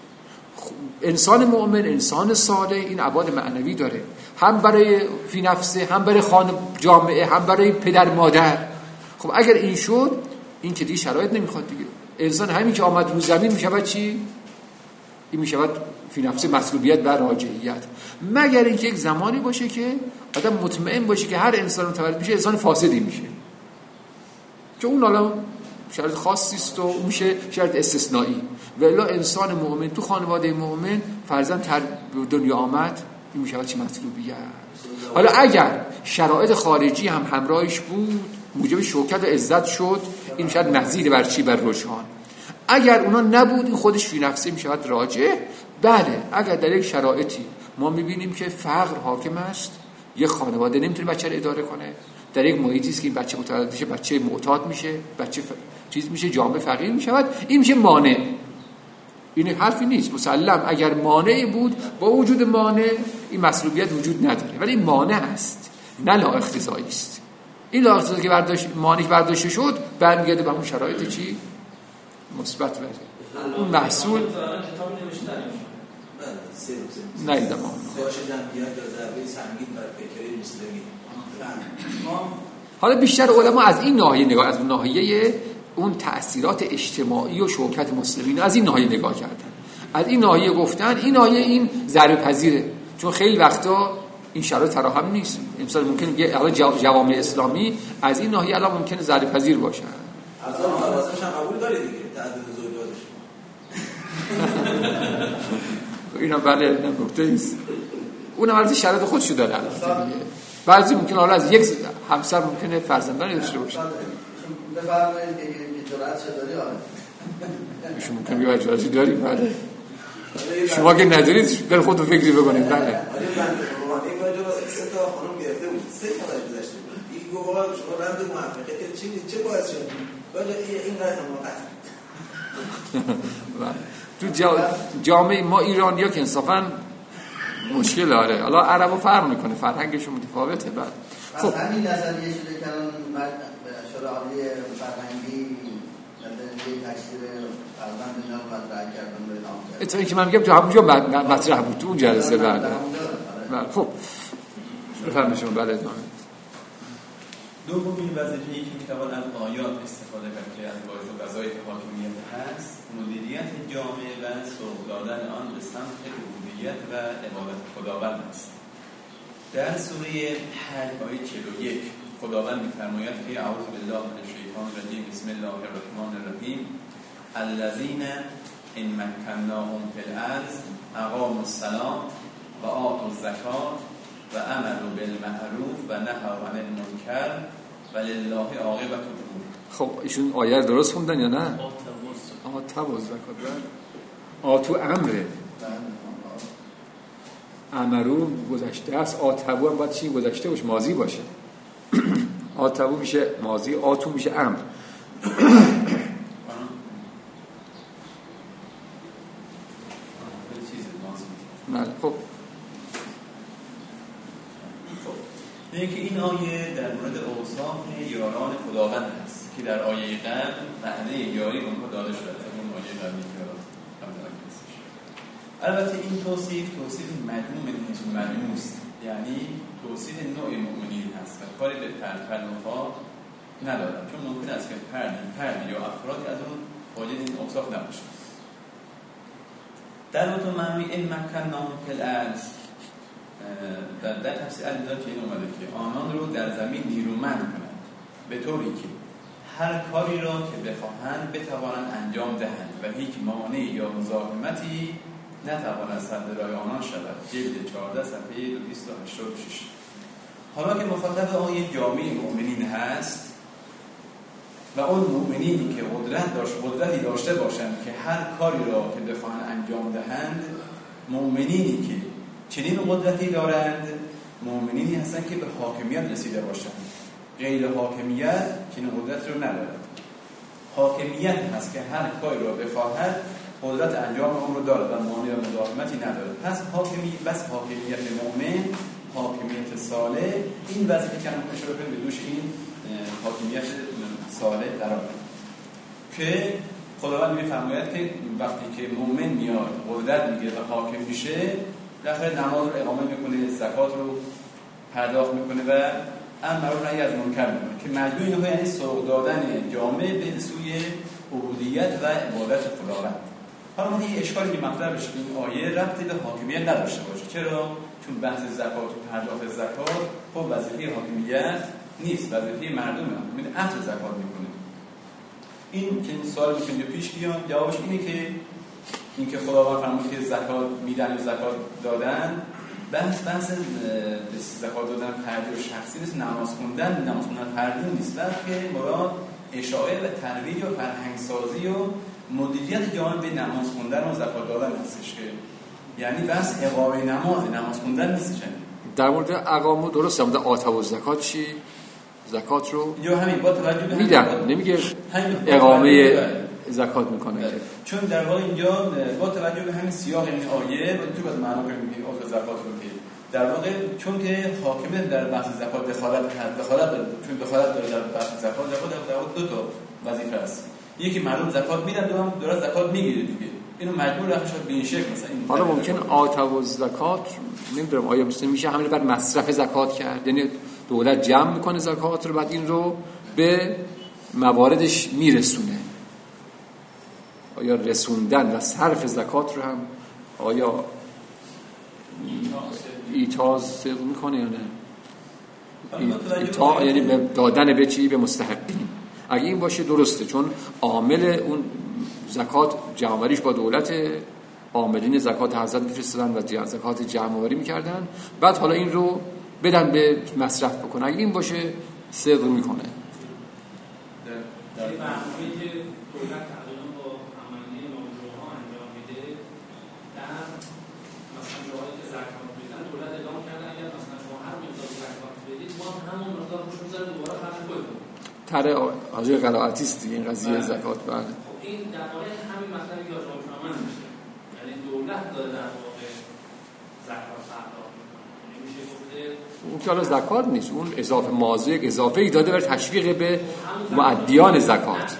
B: انسان مؤمن، انسان صالح این ابعاد معنوی داره، هم برای فی نفسه، هم برای خانه جامعه، هم برای پدر مادر. خب اگر این شد، این که دیگه شرایط نمیخواد دیگه. انسان همین که آمد رو زمین میشود چی؟ این میشود فی نفسه مطلوبیت و راجعیت، مگر اینکه یک زمانی باشه که آدم مطمئن باشه که هر انسان متولد میشه انسان فاسدی میشه، که اون حالا شرط خاصی است و میشه شرط استثنایی. و الا انسان مؤمن تو خانواده مؤمن فرزند تر دنیا آمد، این میشه چی مطلوبیه. حالا اگر شرایط خارجی هم همراهش بود موجب شوکت و عزت شد، این میشه مزید بر چی؟ بر رجحان. اگر اونا نبود این خودش فی نفسه میشه راجع. بله اگر در یک شرایطی ما میبینیم که فقر حاکم است، یه خانواده نمیتونه بچه رو اداره کنه، در یک محیطی است که این بچه متولد میشه بچه معتاد میشه، بچه ف... چیز میشه، جامعه فقیر میشود، این میشه مانع. این حرفی نیست، مسلم اگر مانعی بود، با وجود مانع این مطلوبیت وجود نداره، ولی این مانع است، نه لا اقتضایی است. این لا اقتضایی که برداشت مانع برداشته شد برمیگرده به اون شرایط چی؟ مثبت بشه. اون محصول نیدم آن حالا بیشتر علما از این ناحیه نگاه، از ناحیه اون تأثیرات اجتماعی و شوکت مسلمین از این ناحیه نگاه کردن، از این ناحیه گفتن این ناحیه این ضرر پذیره، چون خیلی وقتا این شرایط فراهم نیست. مثلا ممکنه یه الان جوامع اسلامی از این ناحیه الان ممکنه ضرر پذیر باشن.
E: از اون واسه هم قبول داره دیگه تعدد زوجاتش.
B: اینا بله نکته است. اونم از شرایط خودشو داره البته دیگه. بعضی ممکنه حالا از یک همسر ممکنه فرزندانی داشته باشه.
D: بفرمایید که جرأت داری آره.
B: ایشون ممکنه یه جرأتی داری بله. شما که ندارید در خودتون فکری بکنید بله.
E: آره من یک بار سه تا خانم گرفته بود، سه تا ازش گذشته بود. این گفت آقا شما رند موفقیت چی چه باعث شد؟ ولی این قضیه موقت.
B: تو جامعه ما ایرانی‌ها که انصافاً مشکل داره. حالا عربو فرق میکنه، فرهنگشون متفاوته. بعد
D: از همین نظریه شده که الان شورای عالی فرهنگی نظریه تشکیل فرزند اینا رو مطرح کردن به نام کردن.
B: اتفاقی که من میگم تو همونجا مطرح بود، تو اون جلسه بعد. خب بفرمایید شما. بله ادامه.
A: دومین وظیفه‌ای که میتوان از آیات استفاده کرد که از باعث وظایف حاکمیت هست، مدیریت جامعه و سوق دادن آن به سمت ربوبیت و عبادت خداوند است. در سوره حج آیه چهل و یک خداوند می‌فرماید که اعوذ بالله من الشیطان الرجیم بسم الله الرحمن الرحیم الذین ان مکناهم فی الارض اقاموا الصلاة و آتوا الزکاة و امروا بالمعروف و نهوا عن المنکر ولله عاقبة الامور.
B: خب ایشون آیه رو درست خوندن یا نه؟ آتوا زکات. آتو امره، امرو گذشته است، آتوا هم باید چی گذشته باشه؟ ماضی باشه. آتوا میشه ماضی، آتو میشه امر. بله خب
A: اینه که این آیه در مورد اوصاف یاران خداوند است که در آیه قبل معنی یاری اونها داده شده. اون آیه قبلی که البته این توصیف توصیف مجموع من مجموع است، یعنی توصیف نوع مؤمنین هست و کاری به فرد فرد ها ندارد، چون ممکن است که فرد فرد یا افرادی از اون واجد این اوصاف نباشه. در واقع معنی این مکناهم فی الارض در در تفسیر الدار که این اومده که آنان رو در زمین نیرومند کنند به طوری که هر کاری را که بخواهند بتوانند انجام دهند و هیچ مانع یا مزاحمتی نتواند سد راه آنان شود. جلد چهارده صفحه دویست و هشتاد و شش. حالا که مخاطب آیه جامعه مؤمنین هست و اون مؤمنینی که قدرت داشت قدرتی داشته باشند که هر کاری را که بخواهند انجام دهند، مؤمنینی که چنین قدرتی دارند مؤمنینی هستند که به حاکمیت رسیده باشند. غیر حاکمیت چنین قدرت رو ندارد. حاکمیت هست که هر کاری را بخواهد قدرت انجام اون رو داره و مانع و مزاحمتی نداره. پس حاکمیت بس حاکمیت مؤمن، حاکمیت صالح، این وظیفه که ما اشاره کنیم به دوش این حاکمیت صالح قرار داره که خداوند میفرماید که وقتی که مؤمن میاد قدرت میگیره و حاکم میشه، بالاخره نماز رو اقامه میکنه، زکات رو پرداخت میکنه و امر معروف نهی از منکر میکنه که مجموع اینها یعنی سوق دادن جامعه به سوی عبودیت و عبادت خداوند. حالا من این اشکالی که مطرح بشه این آیه ربطی به حاکمیت نداشته باشه. چرا؟ چون بحث زکات و پرداخت زکات خب وظیفه حاکمیت نیست، وظیفه مردمه. میگه اهل زکات میکنه. این که این سوال میتونه پیش بیاد، جوابش اینه که اینکه خداوند فرمود که زکات میدن و زکات دادن، بحث بحث زکات دادن فردی و شخصی نیست، نماز خوندن نماز خوندن فردی نیست، بلکه مراد اشاعه و ترویج و فرهنگسازی و مدیریت جامعه به نماز خوندن و زکات دادن هستش که یعنی بحث اقامه نماز نماز خوندن نیست.
B: در مورد اقامه درسته، در مورد آتا و زکات چی؟ زکات رو
A: یا همین با توجه به
B: میدن، نمیگه اقامه زکات میکنه که
A: چون در واقع اینجا با توجه به همین سیاق این آیه و تو باید معنا کنیم که آتا زکات رو که در واقع چون که حاکمیت در بحث زکات دخالت هست، دخالت داره، چون دخالت داره در بحث زکات، در واقع دو تا وظیفه است. یکی مردم زکات میدن، دوم درست زکات میگیره دیگه. اینو مجبور رفتش به این شکل مثلا این
B: حالا ممکن آتا و زکات نمیدونم آیا میشه همین بر مصرف زکات کرد، یعنی دولت جمع میکنه زکات رو بعد این رو به مواردش میرسونه. آیا رسوندن و صرف زکات رو هم آیا ایتاز میکنه یا نه؟ ایتا یعنی به دادن به چی؟ به مستحقین. اگه این باشه درسته، چون عامل اون زکات جمع‌آوریش با دولت، عاملین زکات حضرت میفرستادن و زکات جمع‌آوری میکردن، بعد حالا این رو بدن به مصرف بکنه. اگه این باشه صدق میکنه.
F: در برنامه‌ای که دولت تقریبا با عملیه نامجوها انجام میده، در مثلا جاهایی که زکات میدن دولت اعلام کرده اگر مثلا شما هر مقدار زکات بدید ما همون مقدار روش میذاریم دوباره خرج کنید.
B: طرح حاجی قرائتی است این قضیه زکات. بعد
F: این در واقع همین مطلبی که آجام فرمان میشه، یعنی دولت داره در واقع زکات پرداخت میکنه.
B: اون که حالا زکات نیست، اون اضافه مازه اضافه ای داده برای تشویق به مؤدیان زکات.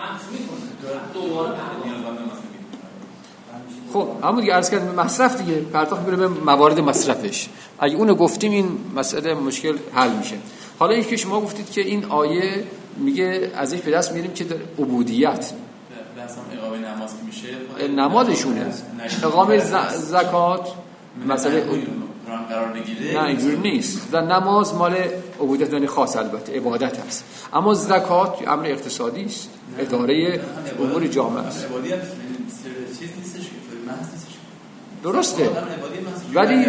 B: خب همون دیگه عرض کردم مصرف دیگه، پرداخت می‌کنه به موارد مصرفش. اگه اونو گفتیم این مسئله مشکل حل میشه. حالا این که شما گفتید که این آیه میگه ازش به دست میاریم که در عبودیت
A: بحثم اقامه نماز میشه،
B: نمازشونه اقامه زکات مسئله
A: قرار بگیره.
B: نه اینجوری نیست. در نماز مال عبودیت یعنی خاص البته عبادت هست، اما زکات امر اقتصادی است، اداره امور جامعه است. درسته ولی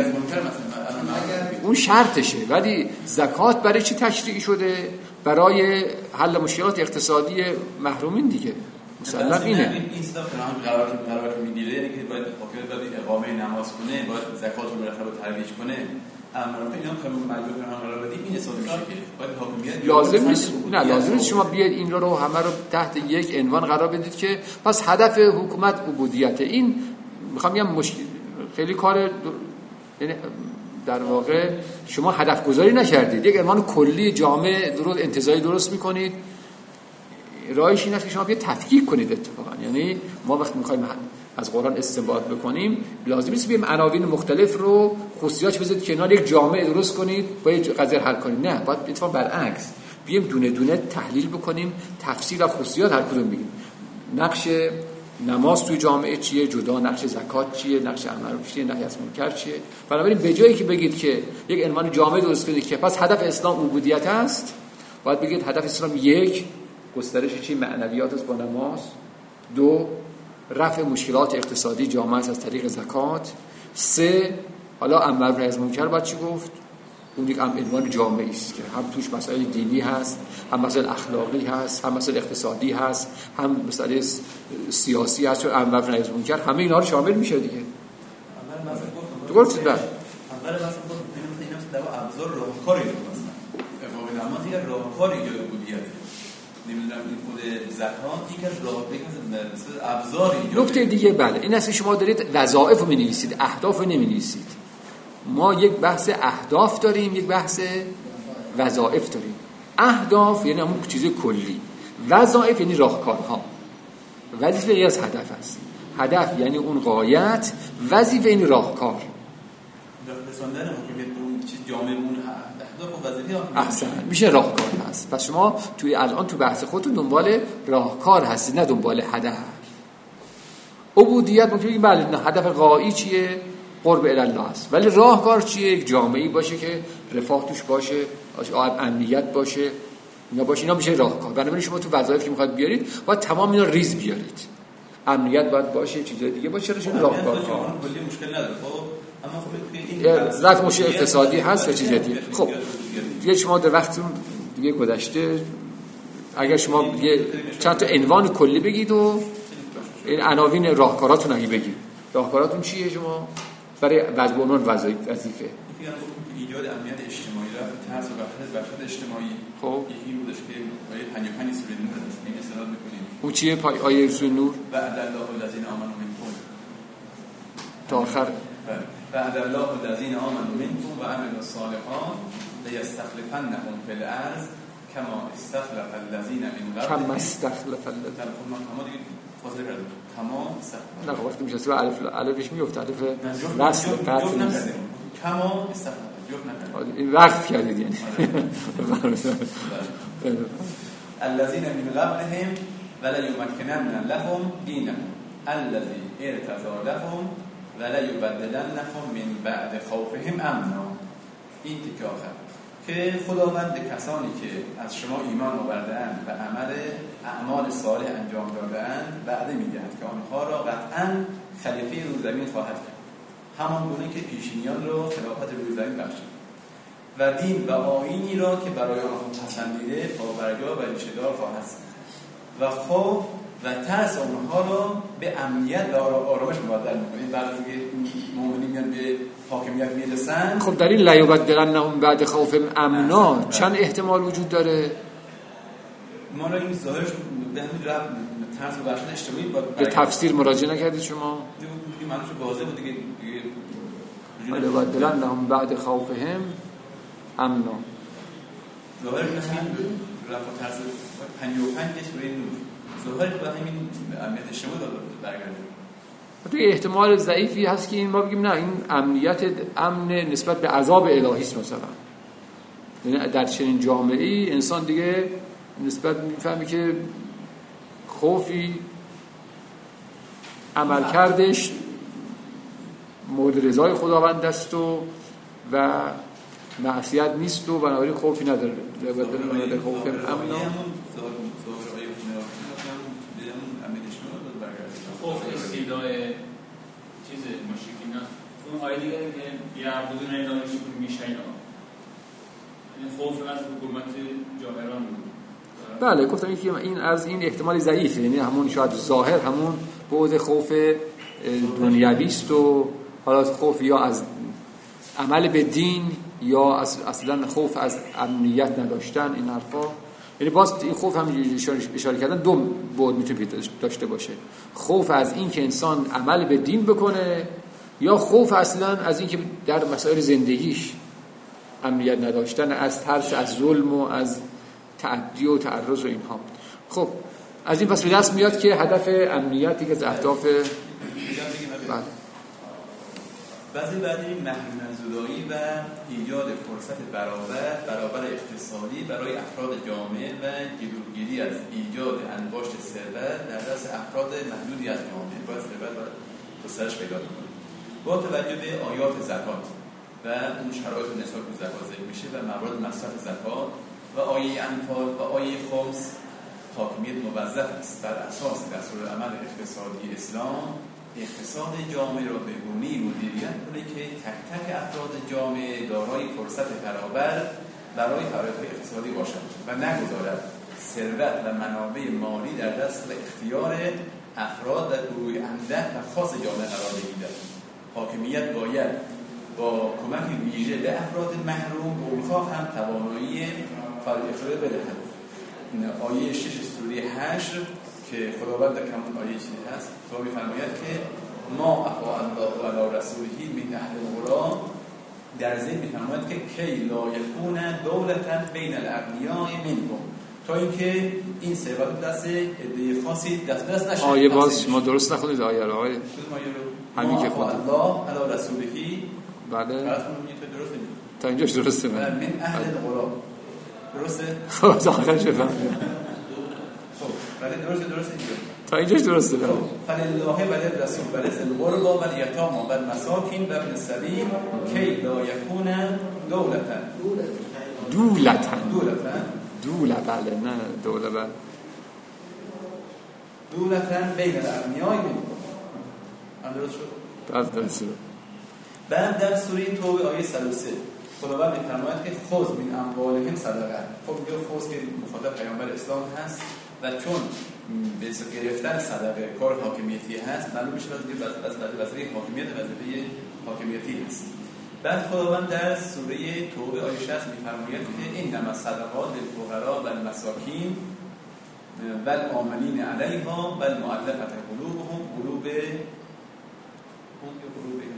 B: اون شرطشه. ولی زکات برای چی تشریع شده؟ برای حل مشکلات اقتصادی محرومین دیگه. مسلم اینه.
A: این صدا قرار قرار میگیره یعنی که باید حاکمیت باید اقامه نماز کنه، باید زکات رو بالاخره ترویج کنه. اما اینا که مجبور کنن قرار بدیم این حساب میشه که باید حاکمیت
B: لازم نیست. نه لازم نیست شما بیاید این رو همه رو تحت یک عنوان قرار بدید که پس هدف حکومت عبودیت. این میخوام بگم مشکل خیلی کار یعنی در واقع شما هدف گذاری نکردید، یک عنوان کلی جامع درست انتزاعی درست میکنید. راهش این است که شما بیا تفکیک کنید اتفاقا. یعنی ما وقتی میخوایم از قرآن استنباط بکنیم لازم نیست بیایم عناوین مختلف رو خصوصیاتش بذارید کنار یک جامعه درست کنید با یک قضیه حل کنید. نه، باید اتفاقا برعکس بیایم دونه دونه تحلیل بکنیم، تفسیر و خصوصیات هر کدوم بگیم. نقش نماز توی جامعه چیه، جدا نقش زکات چیه، نقش امر معروف چیه، نهی از منکر چیه. بنابراین به جایی که بگید که یک عنوان جامعه درست کنید که پس هدف اسلام عبودیت است، باید بگید هدف اسلام یک گسترش چی معنویات است با نماز، دو رفع مشکلات اقتصادی جامعه است از طریق زکات، سه حالا امر معروف نهی از منکر باید چی گفت؟ اون یک عنوان جامعی است که هم توش مسائل دینی هست، هم مسائل اخلاقی هست، هم مسائل اقتصادی هست، هم مسائل سیاسی هست. چون امر معروف نهی از منکر همه اینا رو شامل میشه دیگه.
A: اول مثلا گفتم
B: درست بعد
A: اول مثلا گفتم اینا مثلا دوا ابزار راهکاری مثلا اقامه نماز یک راهکاری که عبودیت نمیدونم این خود زکات یک از راه یک از ابزاری.
B: نکته دیگه بله این است که شما دارید وظایف رو می‌نویسید، اهداف رو نمی‌نویسید. ما یک بحث اهداف داریم، یک بحث وظایف داریم. اهداف یعنی همون چیز کلی، وظایف یعنی راهکارها. وظیفه یه از هدف است. هدف یعنی اون غایت، وظیفه این راهکار.
A: رساندن حکومت به اون چیز جامعمون اهداف و وظیفه
B: احسن میشه راهکار هست. پس شما توی الان تو بحث خودتون دنبال راهکار هستید نه دنبال هدف. عبودیت ممکنه بگید بله نه هدف غایی چیه؟ قرب الله است. ولی راهکار چیه؟ یک جامعه‌ای باشه که رفاه توش باشه، امنیت باشه، اینا باشه، اینا میشه راهکار. بنابراین شما تو وظایف که میخواد بیارید باید تمام اینا ریز بیارید. امنیت باید باشه، چیزای دیگه باشه، چرا راهکارها
A: کلی مشکل نداره. خب اما خب این
B: رفع مشکل اقتصادی هست یا چیز دیگه. خب دیگه شما در وقتتون دیگه گذشته، اگر شما دیگه چند تا عنوان کلی بگید و این عناوین راهکاراتون هم بگید. راهکاراتون چیه شما برای وضع عنوان وظایف وظیفه؟
A: ایجاد امنیت اجتماعی، رفع ترس و وحشت وحشت اجتماعی.
B: خب
A: یکی بودش که آیه پنجاه و پنج سوره نور است. این استناد می‌کنیم.
B: اون چیه پای آیه سوره نور؟
A: بعد الله الذین آمنوا منکم
B: تا آخر
A: بعد الله الذین آمنوا منکم و عملوا الصالحات لیستخلفنهم فی الارض کما استخلف الذین من قبلهم
B: کما استخلف الذین
A: کما دیگه فاصله کرد کما استخلف
B: نه وقتی میشه تو الف الفش میفته الف وصل قطع نیست
A: کما استخلف جفت نکنید
B: این وقف کردید یعنی
A: الذین من قبلهم ولا یمکنن لهم دینهم الذی ارتضی لهم ولا یبدلنهم من بعد خوفهم امنا. این تیکه آخر که خداوند کسانی که از شما ایمان آورده‌اند و عمل اعمال صالح انجام داده‌اند وعده می‌دهد که آنها را قطعاً خلیفه روی زمین خواهد کرد، همان گونه که پیشینیان را خلافت روی زمین بخشید و دین و آیینی را که برای آنها پسندیده پابرجا و ریشه‌دار خواهد ساخت و خوف و ترس آنها را به امنیت و آرامش مبدل می‌کنید. بعد از اینکه مؤمنین میان به حاکمیت میرسن،
B: خب در این لیبدلنهم بعد خوف امنا چند احتمال وجود داره؟
A: ما را این ظاهرش به همین رفت ترس و وحشت اجتماعی
B: به تفسیر مراجعه نکردید شما؟
A: دیگه معنیش واضحه بود دیگه.
B: ولبدلنهم بعد خوفهم امنا.
A: ظاهر که همین رفع طرز پنجاه و پنج سوره نور ظاهر که همین امنیت اجتماعی برگرده.
B: توی احتمال ضعیفی هست که این ما بگیم نه این امنیت امن نسبت به عذاب الهی است مثلا. یعنی در چنین جامعه‌ای انسان دیگه نسبت میفهمی که خوفی عمل کردش مورد رضای خداوند است و و معصیت نیست و بنابراین خوفی نداره. در خوف امن
C: خوف استیلاء چیز مشرکین نه. اون آیه دیگه که یعبدون الا یشرکون به شیئا، این خوف از حکومت جاهران بود.
B: بله گفتم این این از این احتمال ضعیفه، یعنی همون شاید ظاهر همون بعد خوف دنیوی است و حالا خوف یا از عمل به دین یا از اصلا خوف از امنیت نداشتن این حرفا. یعنی باز این خوف هم اشاره کردن دو بعد میتونه داشته باشه، خوف از این که انسان عمل به دین بکنه یا خوف اصلا از این که در مسائل زندگیش امنیت نداشتن، از ترس از ظلم و از تعدی و تعرض و اینها. خب از این پس به دست میاد که هدف امنیتی که از اهداف بعد
A: بعضی بعدی محروم از زدایی و ایجاد فرصت برابر برابر اقتصادی برای افراد جامعه و جلوگیری از ایجاد انباشت ثروت در دست افراد محدودی از جامعه باید ثروت و گسترش پیدا کنه. با توجه به آیات زکات و اون شرایط نصاب که زکات ذکر میشه و موارد مصرف زکات و آیه انفال و آیه خمس، حاکمیت موظف است بر اساس دستورالعمل اقتصادی اسلام اقتصاد جامعه را به گونه‌ای مدیریت کنه که تک تک افراد جامعه دارای فرصت برابر برای فعالیت‌های اقتصادی باشند و نگذارد ثروت و منابع مالی در دست و اختیار افراد و گروه اندک و خاص جامعه قرار بگیرد. حاکمیت باید با کمک ویژه به افراد محروم به اونها هم توانایی فعالیت اقتصادی بدهد. آیه شش سوره حشر که خداوند در کمون آیه چیزی هست تو می‌فرماید که ما افا الله و علی رسوله من اهل القرى، در ذهن می‌فرماید که کی لا یکون دولتا بین الاغنیاء منکم، تا اینکه این ثروت دست عده خاصی دست دست نشه.
B: آیه باز ما درست نخونید آیه رو آیه
A: همین که خود الله علی رسوله
B: بله
A: براتون میگه درسته
B: تا اینجاش درسته
A: من اهل القرى درسته
B: خب آخرش بفهمید
A: بله درسته درسته اینجا
B: تا اینجاش درسته بله
A: فلله و رسول و ذی القربى و الیتامی و المساکین و ابن السبیل کی لا یکون دولتا
B: دولتا
A: دولتا
B: دوله بله نه دوله بله
A: دولتا بین الاغنیاء منکم. هم درست شد؟
B: درست درست شد.
A: بعد در سوره توبه آیه صد و سه خداوند می‌فرماید که خذ من اموالهم صدقه. خب میگه خذ که مخاطب پیامبر اسلام هست و چون به گرفتن صدقه کار حاکمیتی هست معلوم میشه از وظیفه حاکمیت وظیفه حاکمیتی هست. بعد خداوند در سوره توبه آیه شصت می‌فرماید که انما الصدقات للفقراء والمساکین والعاملین علیها والمؤلفة قلوبهم قلوب هم قلوبهم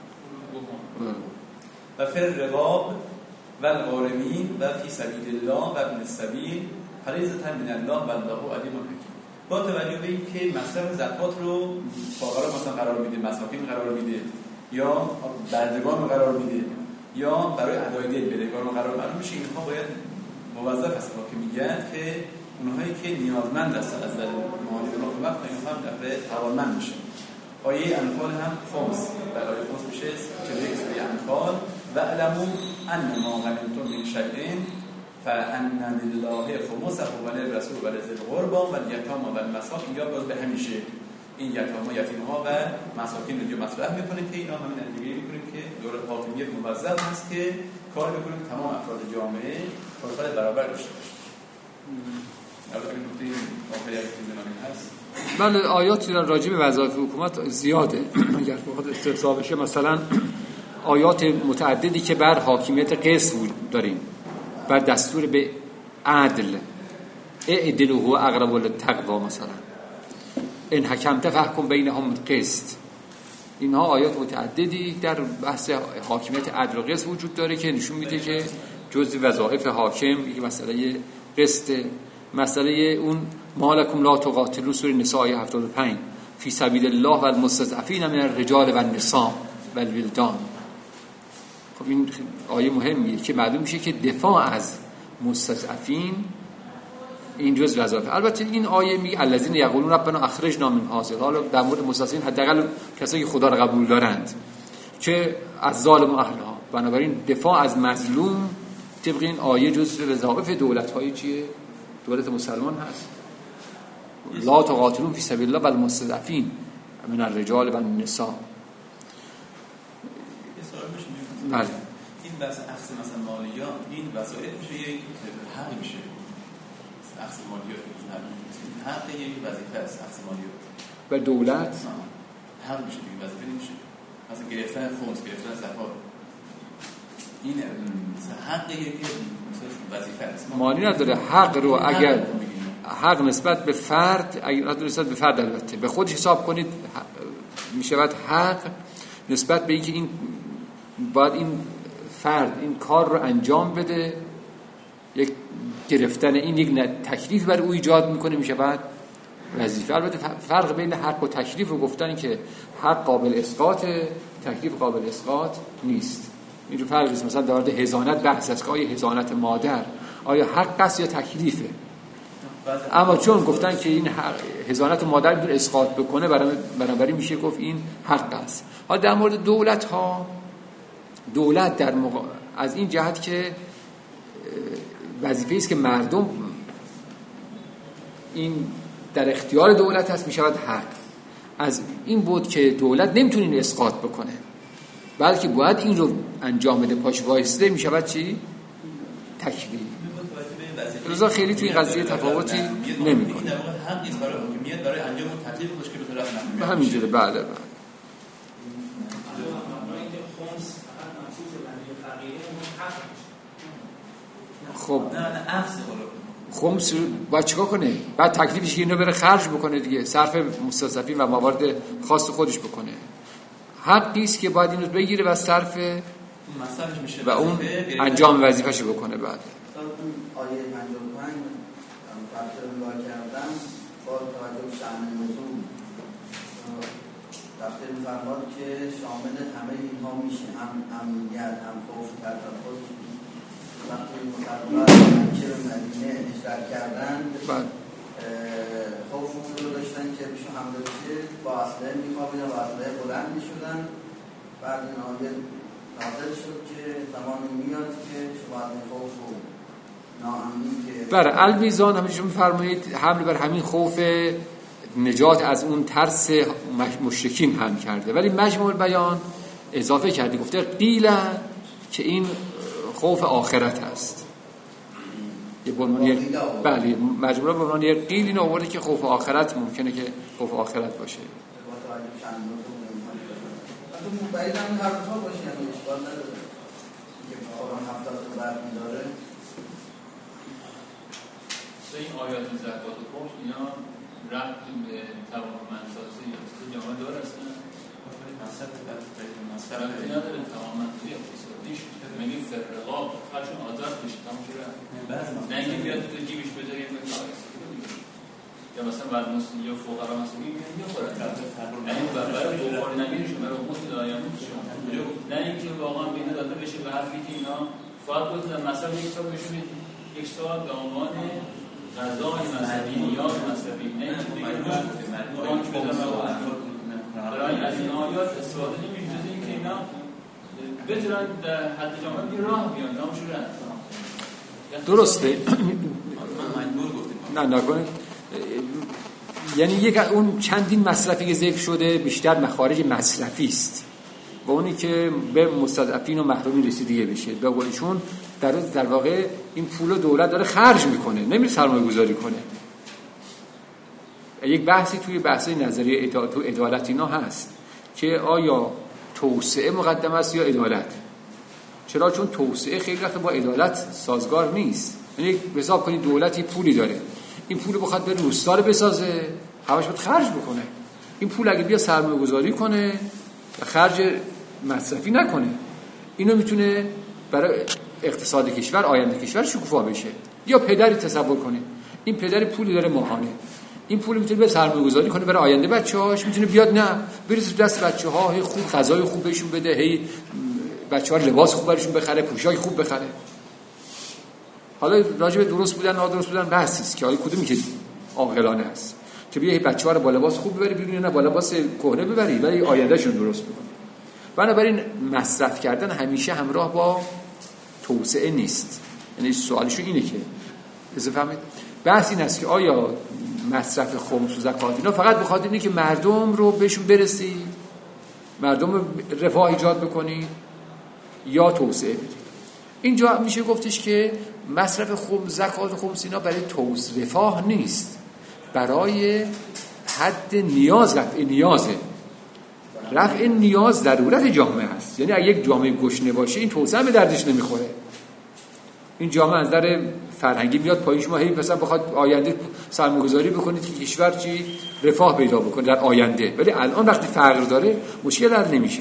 A: و فی الرقاب و الغارمین و فی سبیل الله و ابن السبیل فریضة من الله و الله علیم حکیم. با توجه به اینکه مصرف زکات رو فقرا مثلا قرار میده، مساکین قرار میده یا بردگان قرار میده یا برای ادای دین بدهکاران قرار معلوم میشه اینها باید موظف هستن که میگن که اونهایی که نیازمند هستن از نظر مالی و وقت اینها هم در توانمند میشن. آیه انفال هم خمس در آیه خمس میشه چهل و یک سوره انفال و علموا ان ما غنمتم من شیء فان لله خمسه و للرسول و لذی القربى و الیتامی و المساکین. اینجا باز به همیشه این یتاما یتیم‌ها و مساکین رو مطرح میکنه که اینا همین انگیزه میکنه که دور حاکمیت موظف هست که کار بکنه که تمام افراد جامعه فرصت برابر داشته باشه. البته این نکته آخری که زمانی هست
B: بله آیاتی راجع به وظایف حکومت زیاده. اگر بخواد استفسار بشه مثلا آیات متعددی که بر حاکمیت قسط داریم، بر دستور به عدل، اعدلوا هو اقرب للتقوی مثلا، ان حکمت فحکم بینهم بالقسط، اینها آیات متعددی در بحث حاکمیت عدل و قسط وجود داره که نشون میده که جزء وظایف حاکم یک مسئله قسط، مسئله اون مالکم لا تقاتلوا سوره نساء آیه هفتاد و پنج فی سبیل الله و المستضعفین من الرجال و النساء و الولدان. خب این آیه مهمیه که معلوم میشه که دفاع از مستضعفین این جزء وظایف. البته این آیه میگه الذین یقولون ربنا اخرجنا من هذا، حالا در مورد مستضعفین حداقل کسایی که خدا رو قبول دارند که از ظالم و اهلها، بنابراین دفاع از مظلوم طبق این آیه جزء وظایف دولت‌های چیه؟ دولت مسلمان هست. لا تقاتلون فی سبیل الله و المستضعفین من الرجال و النساء. بله
A: این بحث اخذ مثلا مالیات این وسایل میشه یا اینکه حق میشه؟ اخذ مالیات این حق یا یک وظیفه است اخذ مالیات؟
B: و دولت
A: حق میشه دیگه، وظیفه نمیشه. مثلا گرفتن خمس، گرفتن زکات این حق یا یک وظیفه است؟
B: مالی نداره. حق رو اگر حق نسبت به فرد، اگر نسبت به فرد البته به خودش حساب کنید میشود حق نسبت به اینکه این باید این فرد این کار رو انجام بده، یک گرفتن این یک تکلیف بر او ایجاد میکنه میشود وظیفه. البته فرق بین حق و تکلیف رو گفتن که حق قابل اسقاط، تکلیف قابل اسقاط نیست. اینجور فرقی است. مثلا در مورد حضانت بحث است که آیا حضانت مادر آیا حق است یا تکلیفه، اما چون گفتن که این حضانت مادر میتونه اسقاط بکنه بنابراین میشه گفت این حق است. حالا در مورد دولت ها، دولت در مقا... از این جهت که وظیفه است که مردم این در اختیار دولت هست میشود حق. از این بود که دولت نمیتونه این اسقاط بکنه بلکه باید این رو انجام بده، پاش وایسته میشود چی؟ تکلیف. رضا خیلی توی این قضیه تفاوتی نمیکنه.
A: در واقع حق نیست برای حاکمیت برای انجام تکلیف خودش که به طرف نمیره.
B: به همین جوره. بله بله. خب
A: نه نه اخذ
B: خمس باید چیکار کنه؟ بعد تکلیفش اینو بره خرج بکنه دیگه، صرف مستضعفین و موارد خاص خودش بکنه. حقی است که باید اینو بگیره و صرف
A: مصرفش میشه
B: و اون انجام وظیفه‌ش بکنه. بعد
D: آیه پنجاه و پنج تفسیر نگاه کردم با توجه به شأن موضوع تفسیر می‌فرماد که شامل همه اینها میشه، هم امنیت، هم خوف، تطابق. وقتی مطابقات منکر مدینه اجرا کردن خوف رو داشتن که بهشون حمله بشه، با اسلحه می‌خوابیدن، با اسلحه بلند می‌شدن. بعد این آیه نازل شد که زمانی میاد که شما از خوف و
B: بر المیزان همین شما می‌فرمایید حمل بر همین خوف نجات از اون ترس مشرکین هم کرده، ولی مجموع بیان اضافه کرده گفته قیل که این خوف آخرت هست. یه بنمونه بله مجموعه به عنوان یه قیل اینو آورده که خوف آخرت ممکنه که خوف آخرت باشه.
D: بعید هم هر دو باشه، یعنی اشکال نداره که قرآن هفتاد رو برمی‌داره.
C: این آیات زکات و خمس اینا ربطی به توانمندسازی یا چیز جامعه داره اصلا؟ مصرف نداره، توانمندی اقتصادیش میگیم فرقاب خرشون آزاد بشه تمام شده، نه اینکه بیاد تو جیبش بذاری یه کاری یا مثلا بعد مسلم یا فقرا مثلا میگن میخوره نه این برای بخور نمیشه برای خود دایمون شما نه اینکه واقعا بینه داده بشه به حرفی که اینا فقط بودن مثلا یک سال بهشون یک سال به عنوان غذای مذهبی یا مذهبی نه اینکه دیگه بانک بدن برای از این آیات استفاده نمیشه جز اینکه اینا بتونن در حد جامعه بی راه بیان نامشون رد
B: درسته نه نکنید. یعنی یک اون چندین مصرفی که ذکر شده بیشتر مخارج مصرفی است و اونی که به مستضعفین و محرومین رسیدگی بشه به قولشون در در واقع این پول دولت داره خرج میکنه، نمیره سرمایه گذاری کنه. یک بحثی توی بحثی نظریه تو عدالت اینا هست که آیا توسعه مقدم است یا عدالت. چرا؟ چون توسعه خیلی وقت با عدالت سازگار نیست. یعنی حساب کنید دولتی پولی داره، این پول بخواد به روستا رو بسازه همش باید خرج بکنه. این پول اگه بیا سرمایه گذاری کنه و خرج مصرفی نکنه، اینو میتونه برای اقتصاد کشور، آینده کشور شکوفا بشه. یا پدری تصور کنه این پدر پولی داره ماهانه، این پول میتونه به سرمایه‌گذاری کنه برای آینده بچه‌هاش، میتونه بیاد نه بریزه دست بچه‌ها، هی خوب غذای خوب بهشون بده، هی بچه‌ها لباس خوب براشون بخره، پوشاک خوب بخره. حالا راجع به درست بودن نادرست بودن بحثی است که آیا کدومی که عاقلانه است که بیا بچه‌ها رو با لباس خوب ببری بیرون، نه با لباس کهنه ببری ولی آیندهشون درست بکنی. بنابراین مصرف کردن همیشه همراه با توسعه نیست. یعنی سوالشون اینه که از فهمید بحث این است که آیا مصرف خمس و زکات اینا فقط بخاطر اینه که مردم رو بهشون برسی، مردم رو رفاه ایجاد بکنی، یا توسعه بدی. اینجا میشه گفتش که مصرف خمس، زکات و خمس اینا برای توسعه رفاه نیست، برای حد نیاز، رفع نیازه. رفع نیاز ضرورت جامعه است. یعنی اگه یک جامعه گشنه باشه این توسعه به دردش نمیخوره. این جامعه از نظر فرهنگی میاد پایین، شما هی مثلا بخواد آینده سرمایه‌گذاری بکنید که کشور چی رفاه پیدا بکنه در آینده، ولی الان وقتی فقر داره مشکل حل نمیشه.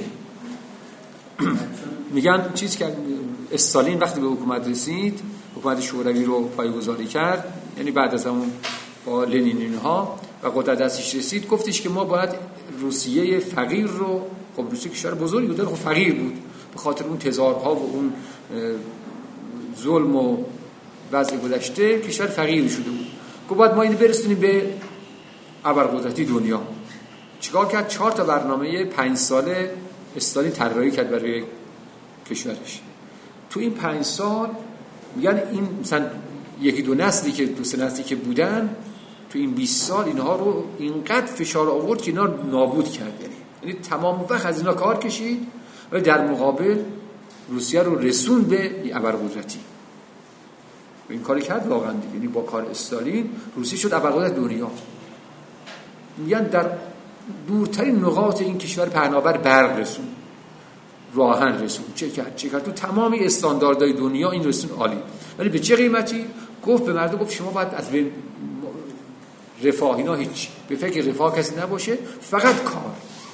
B: میگن چیز که استالین وقتی به حکومت رسید، حکومت شوروی رو پایه‌گذاری کرد، یعنی بعد از همون با لنین اینها و قدرت دستش رسید، گفتش که ما باید روسیه فقیر رو، خب روسیه کشور بزرگی بود خب فقیر بود به خاطر اون تزارها و اون ظلم و وضع گذشته کشور فقیر شده بود، گفت باید ما اینو برسونیم به ابرقدرتی دنیا. چیکار کرد؟ چهار تا برنامه پنج ساله استالین طراحی کرد برای کشورش. تو این پنج سال میگن این مثلا یکی دو نسلی که دو سه نسلی که بودن تو این بیست سال اینها رو اینقدر فشار آورد که اینا نابود کرد. یعنی یعنی تمام وقت از اینا کار کشید ولی در مقابل روسیه رو رسون به ابرقدرتی. این کاری کرد واقعا دیگه. یعنی با کار استالین روسیه شد ابرقدرت دنیا. میگن در دورترین نقاط این کشور پهناور برق رسون، راهن رسون، چه کرد چه کرد تو تمام استانداردهای دنیا این رسون عالی. ولی به چه قیمتی؟ گفت به مردم گفت شما باید از بین رفاه اینا هیچ به فکر رفاه کسی نباشه، فقط کار،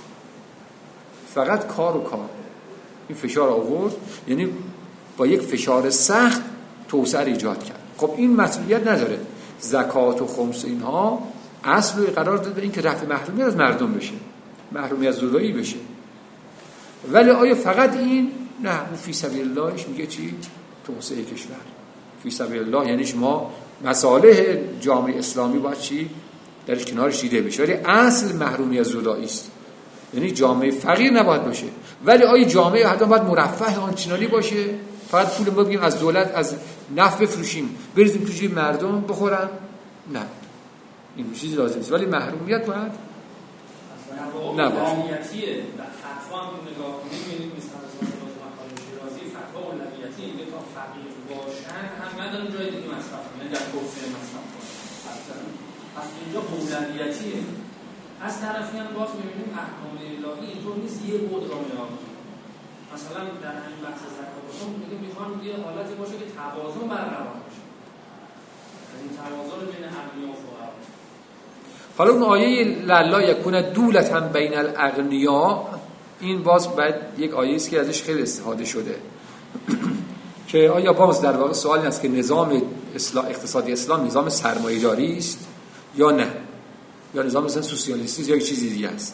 B: فقط کار و کار. این فشار آورد، یعنی با یک فشار سخت توسعه ایجاد کرد. خب این مسئولیت نداره. زکات و خمس اینها اصل قرار داده این که رفع محرومیت از مردم بشه، محرومیت زدایی بشه. ولی آیا فقط این؟ نه، اون فی سبیل اللهش میگه چی؟ توسعه کشور. فی سبیل الله یعنی شما مصالح جامعه اسلامی باید چی؟ درش کنارش دیده بشه. ولی اصل محرومیت زدایی است. یعنی جامعه فقیر نباید باشه. ولی آیا جامعه حتما باید مرفه آنچنانی باشه؟ فقط پول ما بگیم از دولت از نفت بفروشیم بریزیم تو جیب مردم بخورن؟ نه، این چیزی لازم نیست. ولی محرومیت باید
F: نه اولویتیه. در فتوا هم نگاه کنیم می‌بینیم مثلا از مقاله شیرازی فتوا اولویتی اینه تا فقیر باشن هم ندارن جای دیگه مصرف کنن، در توسعه مصرف کنن. پس اینجا اولویتیه. از طرفی هم باز می‌بینیم احکام الهی اینطور نیست یه بود را می‌آورد. مثلا در این بحث زکات میگه میخوان یه حالتی باشه که توازن برقرار بشه. یعنی توازن بین اغنیا و فقرا.
B: حالا اون آیه للا یکون دولة بین الاغنیا، این باز بعد یک آیه است که ازش خیلی استفاده شده که آیا باز در واقع سوال این است که نظام اصلاح اقتصادی اسلام نظام سرمایه‌داری است یا نه، یا نظام مثلا سوسیالیستی یا چیزی دیگه است.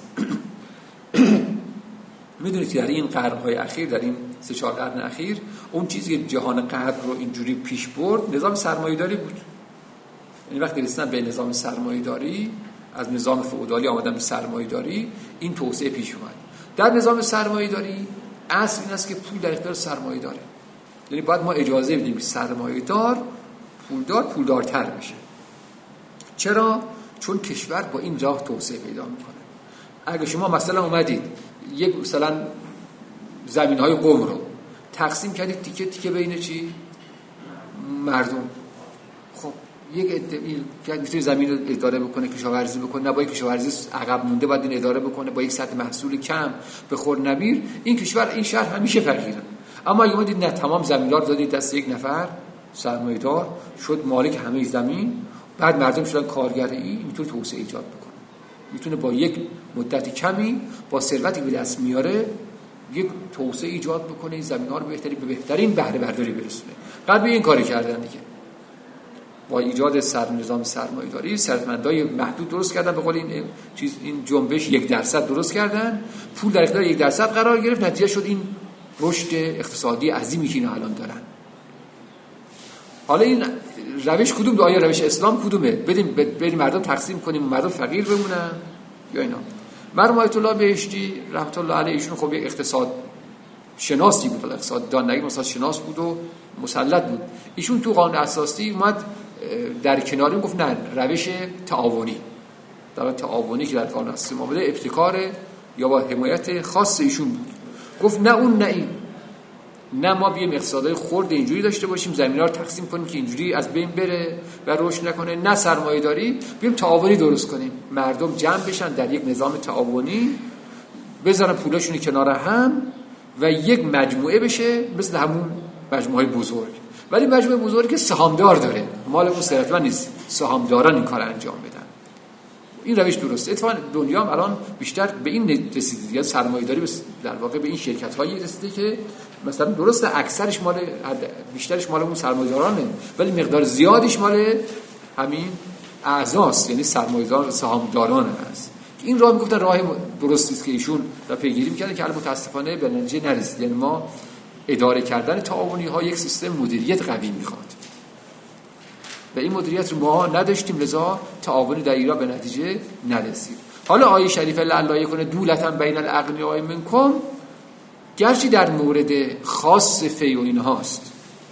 B: میدونید که در این قرن‌های اخیر، در این سه چهار قرن اخیر، اون چیزی که جهان غرب رو اینجوری پیش برد نظام سرمایه‌داری بود. یعنی وقتی رسیدن به نظام سرمایه‌داری، از نظام فئودالی آمدن به سرمایه‌داری، این توسعه پیش اومد. در نظام سرمایه‌داری اصل این است که پول در اختیار سرمایه‌داره. یعنی باید ما اجازه بدیم که سرمایه‌دار پولدار پولدارتر بشه. چرا؟ چون کشور با این راه توسعه پیدا می‌کنه. اگه شما مثلا اومدید یک مثلا زمین‌های قوم رو تقسیم کردید تیکه تیکه بین چی؟ مردم. خب یک ادعی که میتونه زمین رو اداره بکنه، کشاورزی بکنه، نه با یک کشاورزی عقب مونده باید این اداره بکنه، با یک سطح محصول کم به خور نبیر، این کشور این شهر همیشه فقیره. اما اگه اومدید نه تمام زمینا رو دادید دست یک نفر سرمایه‌دار، شد مالک همه زمین، بعد مردم شدن کارگر، این میتونه توسعه ایجاد بکنه.
G: میتونه با یک مدت کمی با ثروتی که به دست میاره یک توسعه ایجاد بکنه، این زمین‌ها رو بهتری به بهترین بهره برداری برسونه. قبل این کاری کردن دیگه. با ایجاد سر نظام سرمایه‌داری ثروتمندای محدود درست کردن، به قول این چیز این جنبش یک درصد درست کردن، پول در اختیار یک درصد قرار گرفت، نتیجه شد این رشد اقتصادی عظیمی که اینا الان دارن. حالا این روش کدوم؟ آیا روش اسلام کدومه؟ بدیم بریم مردم تقسیم کنیم مردم فقیر بمونن یا اینا؟ مرحوم آیت الله بهشتی رحمت الله علیه ایشون خب یک اقتصاد شناسی بود، اقتصاد دان نگیم اقتصاد شناس بود و مسلط بود. ایشون تو قانون اساسی اومد در کناری گفت نه، روش تعاونی، در تعاونی که در قانون اساسی ما بوده ابتکار یا با حمایت خاص ایشون بود. گفت نه اون نه این، نه ما بیایم اقتصادهای خرد اینجوری داشته باشیم زمین‌ها رو تقسیم کنیم که اینجوری از بین بره و رشد نکنه، نه سرمایه‌داری، بیایم تعاونی درست کنیم، مردم جمع بشن در یک نظام تعاونی، بذارن پولاشون کنار هم و یک مجموعه بشه مثل همون مجموعه بزرگ. ولی مجموعه بزرگی که سهامدار داره، مال اون ثروتمند نیست، سهامداران این کار انجام بدن. این روش درسته. اتفاقا دنیا هم الان بیشتر به این رسیده دیگه، سرمایه‌داری در واقع به این شرکت‌هایی رسیده که مثلا درسته اکثرش مال بیشترش مال اون سرمایه‌دارانه، ولی مقدار زیادیش مال همین اعضاست، یعنی سرمایه‌دار سهامداران هست. این راه میگفتن راه درستی است که ایشون را پیگیری می‌کردن که الان متأسفانه به نتیجه نرسید. یعنی ما اداره کردن تعاونی‌ها یک سیستم مدیریت قوی می‌خواد و این مدیریت رو ما نداشتیم، لذا تعاونی در ایران به نتیجه نرسید. حالا آیه شریفه لعل یکون دولتا بین الاغنیاء منکم گرچه در مورد خاص فی و اینهاست،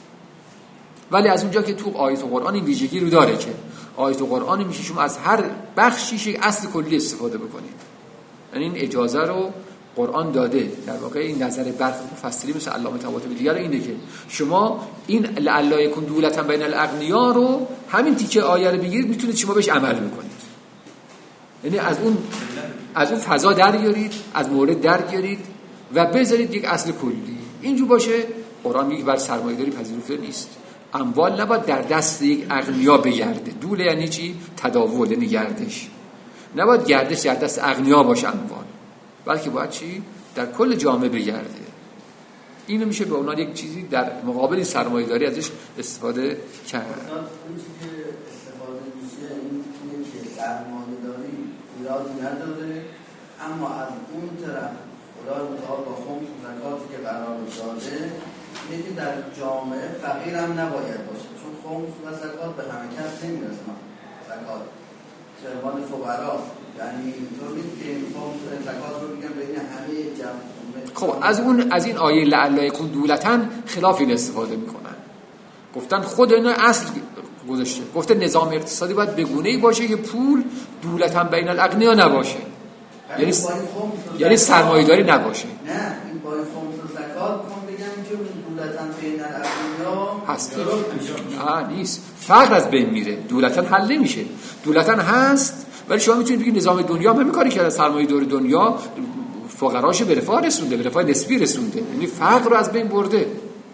G: ولی از اونجا که تو آیت قرآن این ویژگی رو داره که آیت قرآن میشه شما از هر بخشیش یک اصل کلی استفاده بکنید، یعنی این اجازه رو قرآن داده. در واقع این نظر برخی مفسرین مثل علامه طباطبایی دیگر اینه که شما این لعل یکون دولتا بین الاغنیاء رو همین تیکه آیه رو بگیرید میتونید شما بهش عمل بکنید، یعنی از اون از اون فضا درگیرید، از مورد درگیرید و بذارید یک اصل کلی اینجور باشه. قرآن میگه بر سرمایه‌داری پذیرفته نیست، اموال نباید در دست یک اغنیا بگرده. دوله یعنی چی؟ تداول، یعنی گردش. نباید گردش در دست اغنیا باشه اموال، بلکه باید چی؟ در کل جامعه بگرده. اینو میشه به عنوان یک چیزی در مقابل سرمایه‌داری ازش استفاده کرد.
D: اون چیزی که استفاده میشه اینه که سرمایه‌داری ایراد نداره، اما از اون طرف خدای متعال با خمس و زکاتی که قرار داده میگه در جامعه فقیر هم نباید باشه، چون خمس و زکات به همه کس نمیرسه. زکات چه مال فقرا، یعنی اینطوری که این خمس و زکات رو میگن بین همه جمعیت.
G: خب از اون از این آیه لعل یکون دولتا خلاف این استفاده میکنن. گفتن خود اینا اصل گذاشته، گفته نظام اقتصادی باید بگونه‌ای باشه که پول دولتا بین الاغنیا نباشه، یعنی یعنی سرمایه‌داری نباشه.
D: نه این با خمس و زکات کن بگم که دولتا بین الاغنیا
G: هست. آه نیست، فقر از بین میره، دولتا حل نمیشه. دولتا هست ولی شما میتونید بگید نظام دنیا هم همین کاری کرده، سرمایه‌داری دنیا فقراشو به رفاه رسونده، به رفاه نسبی رسونده، یعنی فقر رو از بین برده.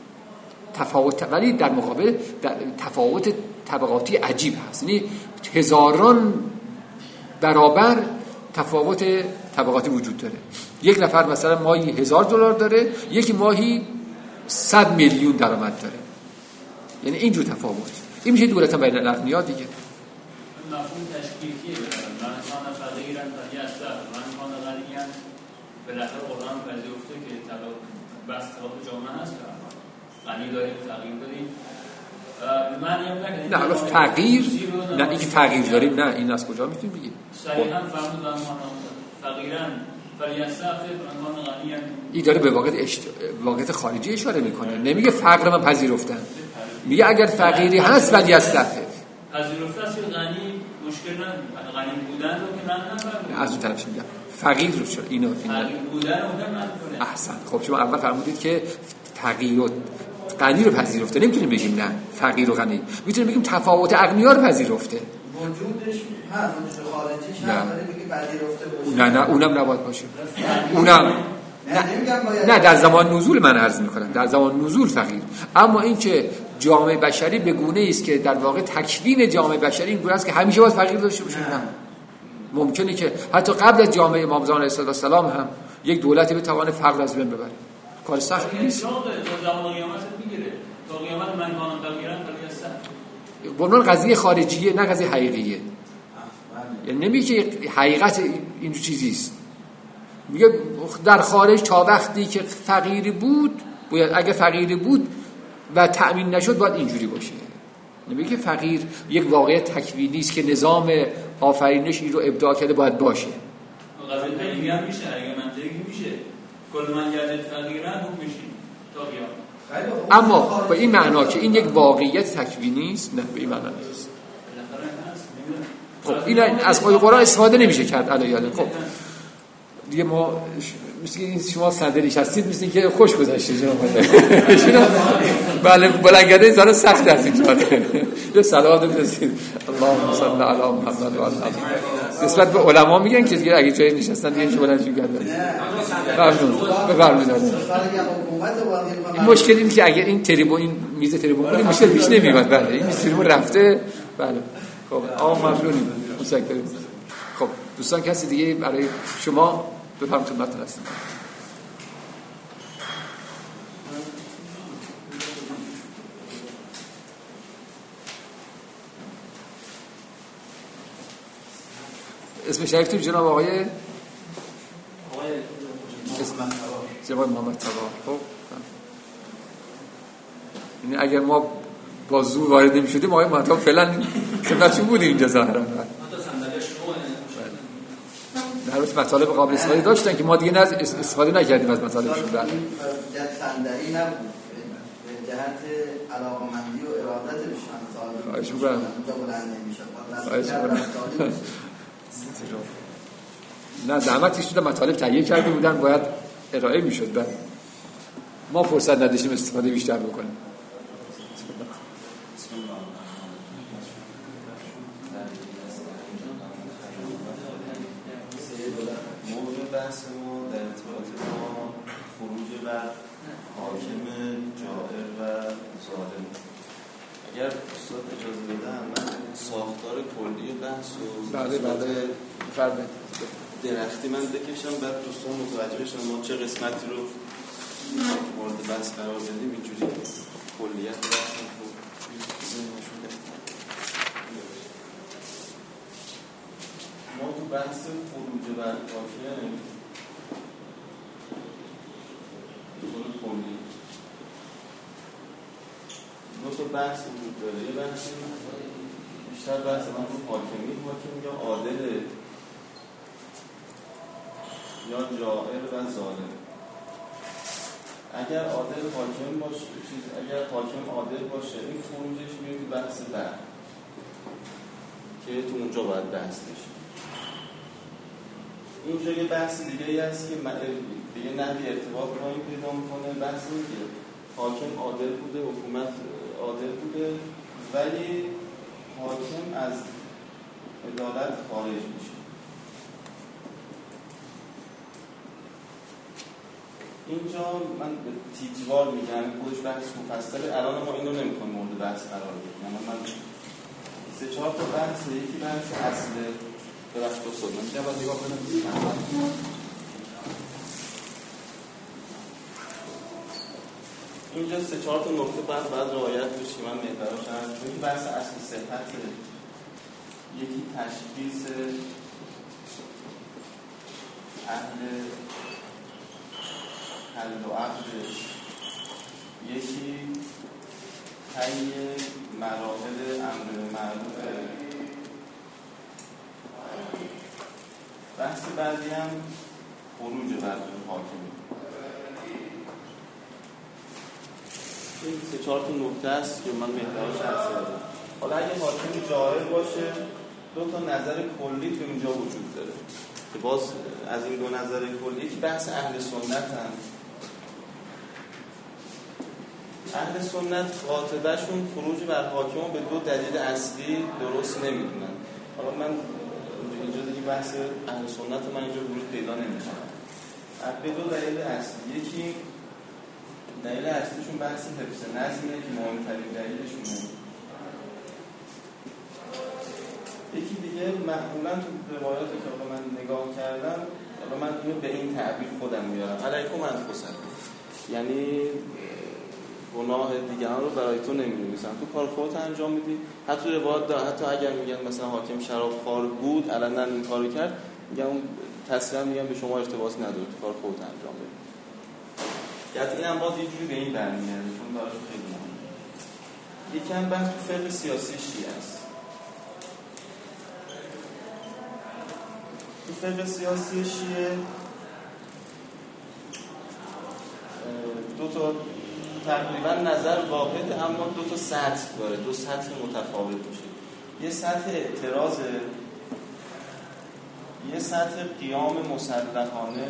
G: تفاوت ولی در مقابل در تفاوت طبقاتی عجیب هست، یعنی هزاران برابر تفاوت طبقاتی وجود داره. یک نفر مثلا ماهی هزار دلار داره، یکی ماهی صد میلیون درآمد داره، یعنی اینجور تفاوت. این میشه دولت بین الاغنیا دیگه.
C: مفهوم تشکیلیه من کان فقیرا فلیسر من کان غنیا بالاخره قرآن پذیرفته که طبق بس طبق جامعه هست، غنی داریم فقیر داریم. من یه
G: نه حالا فقیر نه اینکه فقیر داریم، نه این از کجا میتونیم بگیم؟
C: صریحا فرمود فقیرا فلیسر من کان غنیا.
G: این داره به واقعیت اشت... واقعیت خارجی اشاره میکنه، نمیگه فقر من پذیرفتم، میگه اگر فقیری هست ولی استعفف
C: پذیرفته است غنی مشکل نداره، غنی بودن رو که من نمیگم،
G: از اون طرفش میگم فقیر رو شد اینو
C: فقیر بودن رو من کنه.
G: احسن. خب شما اول فرمودید که فقیر و غنی رو پذیرفته، نمیتونیم بگیم نه فقیر و غنی، میتونیم بگیم تفاوت اغنیا رو پذیرفته.
D: وجودش هست، وجود خارجیش هست ولی بگیم پذیرفته باشه.
G: نه نه اونم نباید باشه، اونم نه نه در زمان نزول من عرض میکنم، در زمان نزول فقیر. اما این که جامعه بشری به گونه است که در واقع تکوین جامعه بشری این گونه است که همیشه باید فقیر داشته باشه، نه ممکنه که حتی قبل از جامعه امام زمان علیه السلام هم یک دولتی بتونه فقر از بین ببره. کار سختی نیست.
C: تا زمان قیامت میگیره. تا قیامت من کانم تا میرن خیلی سخت.
G: برنامه قضیه خارجیه نه قضیه حقیقیه. یعنی نمیگه که حقیقت این چیزی است. میگه در خارج تا وقتی که فقیری بود، باید اگه فقیری بود و تأمین نشد باید اینجوری باشه. نمیگه که فقیر یک واقعیت تکوینی است که نظام آفرینش این رو ابداع کرده باید باشه.
C: قضیه دیگه هم میشه، اگه منطقی میشه. کل من گردید فقیرن خوب میشیم تا قیامت.
G: اما به این معنا که این یک واقعیت تکوینی است، نه به این معنا نیست. خب این از آیه قرآن استفاده نمیشه کرد علیه. خب دیگه ما مثل این شما صندلیش هستید، مثل این که خوش گذشته جناب. بله بلنگرده زارا سخت است اینجا. یه صلوات بفرستید. اللهم صل علی محمد و علی آله. نسبت به علما میگن که دیگه اگه جای نشستن دیگه چه بلندشون گردن. بفرمایید. این مشکل اینه که اگه این تریبون این میز تریبون بود مشکل پیش نمیاد. بله این میز تریبون رفته. بله خب آقا ممنونیم. متشکرم. خب دوستان کسی دیگه برای شما بفهم خدمتتون هستم. اسم شریفتون جناب آقای
D: آقای
G: جناب محمد تبار. خب یعنی اگر ما با زور وارد نمی‌شدیم آقای محمد فعلا خدمتتون بودیم اینجا ظاهرا. در روز مطالب قابل استفاده داشتن که ما دیگه نه استفاده نکردیم از مطالبشون. بله
D: صندلی نبود به جهت علاقمندی و ارادت بشن طالب.
G: خواهش می‌کنم.
D: اونجا بلند نمی‌شد.
G: خواهش می‌کنم. نه زحمتش شده مطالب تهیه کرده بودن باید ارائه می‌شد. بعد ما فرصت نداشتیم استفاده بیشتر بکنیم.
H: بحث ما در ارتباط با خروج بر حاکم جائر و ظالم. اگر استاد اجازه بدن من ساختار کلی بحث و
G: بله بله فرمایید
H: درختی من بکشم بعد دوستان متوجه بشن ما چه قسمتی رو مورد بحث قرار بدیم، اینجوری کلیت بحث رو ذهنشون بفهم. ما تو بحث خروج بر حاکم طور کلی دو تا بحث وجود داره. یه بحث بیشتر بحث من رو حاکمی، حاکم یا عادل یا جائر و ظالم. اگر عادل حاکم باشه، چیز اگر حاکم عادل باشه این خروجش میاد تو بحث بعد که تو اونجا باید بحث بشه. اینجا یه بحث دیگه ای هست که دیگه نحوی ارتباط با این پیدا میکنه. بحث اینه که حاکم عادل بوده، حکومت عادل بوده ولی حاکم از عدالت خارج میشه. اینجا من به تیتوار میگم خودش بحث مفصله. الان ما اینو نمی‌کنیم مورد بحث قرار بدیم. یعنی من سه چهار تا بحث، یکی بحث اصل ببخشید استاد من میگم باید نگاه کنم. اینجا سه چهار تا نکته بعد باید رعایت بشه. من محوراش هست. یکی بحث اصل صحت، یکی تشخیص اهل حل و عقدش، یکی طی مراحل امر معروف. بحث بعدی هم خروج بر حاکمی. این سه چهار تا نکته است که من محوراش عرض کردم. حالا اگه حاکم جائر باشه دو تا نظر کلی تو اینجا وجود داره که باز از این دو نظر کلی که بحث اهل سنت هم. اهل سنت قاطبه‌شون خروج بر حاکم به دو دلیل اصلی درست نمیدونن. حالا من اینجا دیگه بحث اهل سنت من اینجا ورود پیدا نمی‌کنم. به دو دلیل اصلی. یکی دلیل اصلیشون بحث حفظ نظمه که مهمترین دلیلشونه. یکی دیگه که معمولا تو روایاتی که من نگاه کردم، حالا من اینو به این تعبیر خودم میارم، علیکم انفسکم، یعنی گناه دیگران رو برای تو نمی‌نویسن، تو کار خودت انجام میدی. حتی روایت داره، حتی اگر میگن مثلا حاکم شرابخوار بود علنا این کارو کرد، میگن اون تصریحا میگن به شما ارتباط نداره، تو کار خودت انجام بدی. یعنی اینم باز یه جوری به این برمیگرده، چون براش خیلی مهمه. یکم بحث تو فقه سیاسی شیعه است. تو فقه سیاسی شیعه دو تا تقریبا نظر واحد، اما دو تا سطح داره، دو سطح متفاوت میشه. یه سطح اعتراضه، یه سطح قیام مسلحانه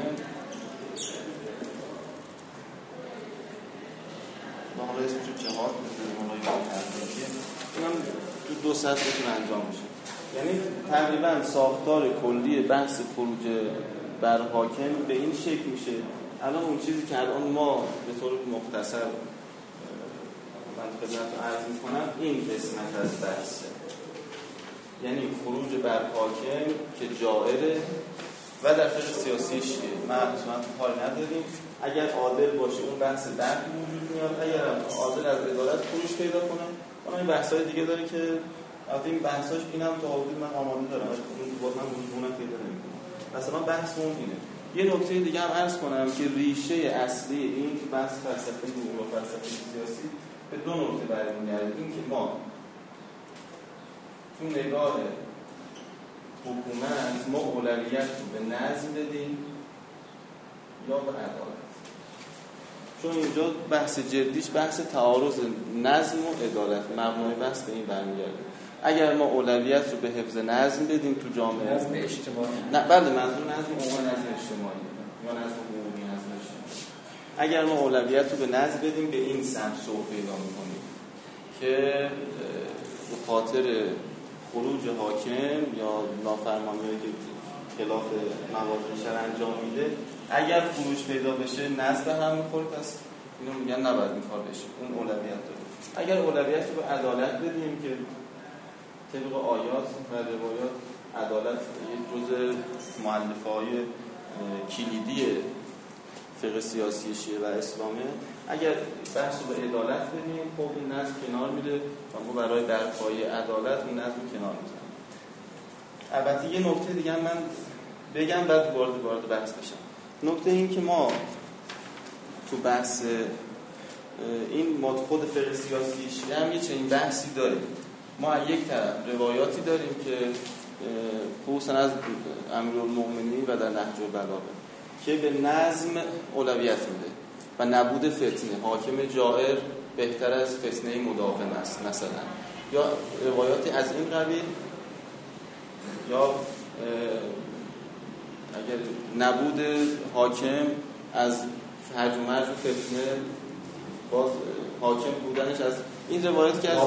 H: با حالا اسمشو جهاد می‌ذاریم، اونایی که اینم تو دو سطحشون انجام میشه. یعنی تقریبا ساختار کلی بحث خروج بر حاکم به این شکل میشه. الان اون چیزی که الان ما به طور مختصر من خدمت عرض میکنم این قسمت از بحثه، یعنی خروج بر حاکم که جائره و در فقه سیاسی شیعه ما اصلا کاری نداریم. اگر عادل باشه اون بحث درک وجود میاد، اگر عادل از عدالت خروج پیدا کنه اون این بحث‌های دیگه داره که البته این بحثاش اینم تا حدود من آماده دارم، اون باز من وجودم پیدا نمی‌کنم. مثلا بحث اون اینه. یه نکته دیگه هم عرض کنم که ریشه اصلی این بحث فلسفه علوم و فلسفه سیاسی به دو نکته برمیگرده. این که ما تو نگاه حکومت ما اولویت رو به نظم بدیم یا به عدالت، چون اینجا بحث جدیش بحث تعارض نظم و عدالت، مبنای بحث به این برمیگرده. اگر ما اولویت رو به حفظ نظم بدیم تو جامعه،
G: نظم اجتماعی،
H: نه بله منظور نظم عمومی، نظم اجتماعی یا نظم عمومی، نظم اجتماعی، اگر ما اولویت رو به نظم بدیم به این سمت سوق پیدا می‌کنیم که به خاطر خروج حاکم یا نافرمانی که خلاف موازین شرع انجام میده، اگر خروج پیدا بشه نظم به هم می‌خوره، پس اینو میگن نباید این کار بشه، اون اولویت داره. اگر اولویت رو به عدالت بدیم که طبق آیات و روایات عدالت یک جزء مؤلفه‌های کلیدی فقه سیاسی شیعه و اسلامه، اگر بحث رو به عدالت بدیم خب این نظم کنار میره و ما برای برپایی عدالت اون نظم کنار میزنیم. البته یه نکته دیگه من بگم بعد وارد وارد بحث بشم. نکته این که ما تو بحث این ما خود فقه سیاسی شیعه هم یه چنین بحثی داریم. ما یک طرف روایاتی داریم که خصوصا از امیرالمؤمنین و در نهج البلاغه که به نظم اولویت میده و نبود فتنه، حاکم جائر بهتر از فتنه مداوم است مثلا، یا روایاتی از این قبیل، یا اگر نبود حاکم از هرج و مرج و فتنه باز حاکم بودنش از این روایت که از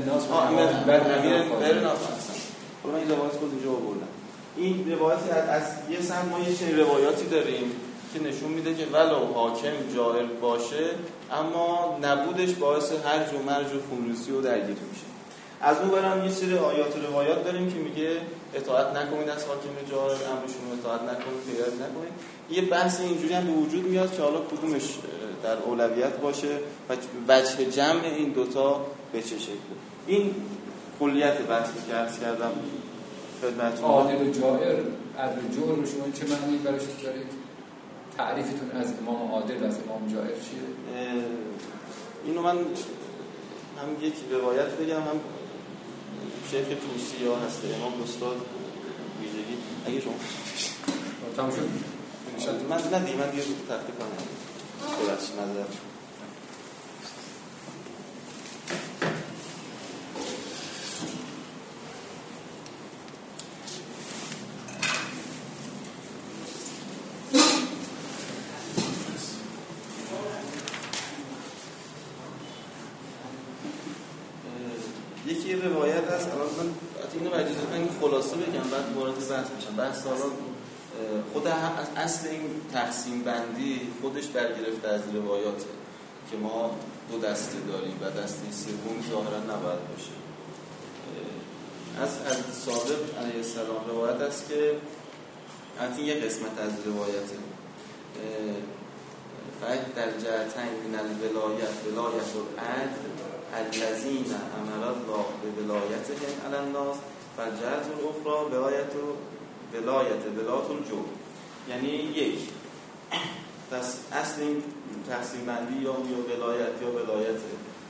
H: برناف هستن. حالا من این روایت خود اینجا آوردم. این روایتی از یه سم ما یه چنین روایاتی داریم که نشون میده که ولو حاکم جائر باشه اما نبودش باعث هرج و مرج و خونریزی و درگیری میشه. از اون برم یه سری آیات و روایات داریم که میگه اطاعت نکنید از حاکم جائر، امرشون رو اطاعت نکنید، پیروی نکنید. یه بحث اینجوری هم به وجود میاد که حالا کدومش در اولویت باشه و وجه جمع این دوتا به چه شکله. این کلیت بحثی که عرض کردم خدمتتون.
G: عادل و جائر، عدل و جور رو شما چه معنی براش دارید؟ تعریفتون از امام عادل و از امام جائر چیه؟
H: اینو من هم یک روایت بگم، هم شیخ توسی ها هسته امام استاد ویژگی اگه شما
G: تمام شد؟
H: من نه دیگه من دیگه تحقیق کنم ببخشید نظر یکی روایت هست. الان من اینو مجازاً من خلاصه بگم بعد وارد بحث بشم. بحث حالا خود اصل این تقسیم بندی خودش برگرفته از روایاته که ما دو دسته داریم و دسته سوم ظاهرا نباید باشه. از از صادق علیه السلام روایت است که البته یه قسمت از روایت فقط در جهتین من الولایت ولایت العدل الذین امر الله به ولایتهم علی الناس و جهت الاخرى ولایت ولایت ولایت الجور. یعنی یک پس اصل این تقسیم بندی یا یا ولایت یا ولایت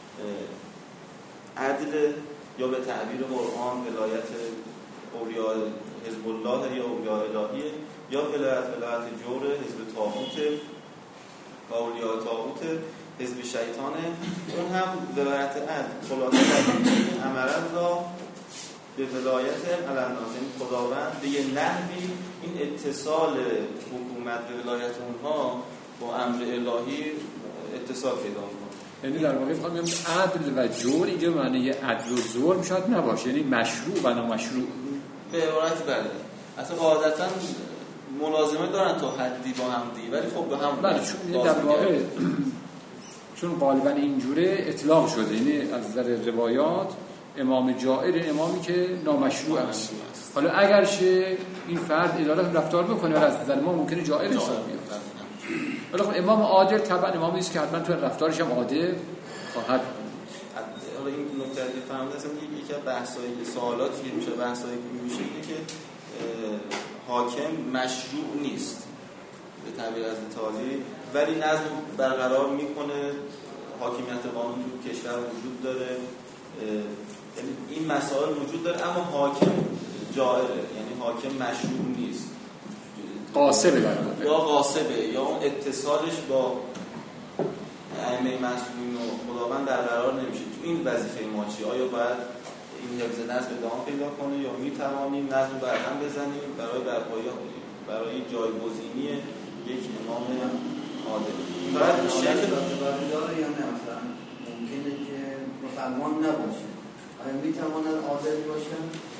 H: عدل یا به تعبیر قرآن ولایت اولیاء حزب الله یا اولیاء الهی یا ولایت ولایت جور حزب طاغوت و اولیاء طاغوت حزب شیطانه. اون هم ولایت عدل خلاصه امر الله به ولایت علی الناس، یعنی خداوند به یه نحوی این اتصال حکومت به ولایت اونها با امر الهی اتصال پیدا می‌کنه.
G: یعنی در واقع می‌خوام بگم عدل و جور اینجا معنی عدل و ظلم شاید نباشه، یعنی مشروع و نامشروع
H: به عبارت بله. اصلا قاعدتاً ملازمه دارن تا حدی با هم دی، ولی خب به هم
G: بله چون در واقع چون غالبا اینجوره اطلاق شده، یعنی از نظر روایات امام جائر امامی که نامشروع است. حالا اگرچه این فرد ادالت رفتار بکنه ولی از نظر ما ممکنه جائر حساب بیاد. ولی خب امام عادل طبعا امامی است که حتما تو رفتارش هم عادل خواهد.
H: حالا این نکته که فهمیدم اصلا یکی از بحث‌های سوالاتی که میشه بحث‌هایی که میشه اینه که حاکم مشروع نیست به تعبیر از تالی، ولی نظم برقرار میکنه، حاکمیت قانون تو کشور وجود داره، یعنی این مسائل وجود داره، اما حاکم جائره، یعنی حاکم مشروع نیست،
G: قاصبه در واقع،
H: یا قاصبه یا اون اتصالش با ائمه مسئولین و خداوند برقرار نمیشه. تو این وظیفه ما چی؟ آیا باید این حفظ نظم ادامه پیدا کنه یا میتوانیم نظم برهم بزنیم برای برپایی برای جایگزینی یک امام عادل؟ فقط شیخ
D: داره یا نه؟ مثلا ممکنه که مسلمان نباشه، آیا میتواند عادل باشه؟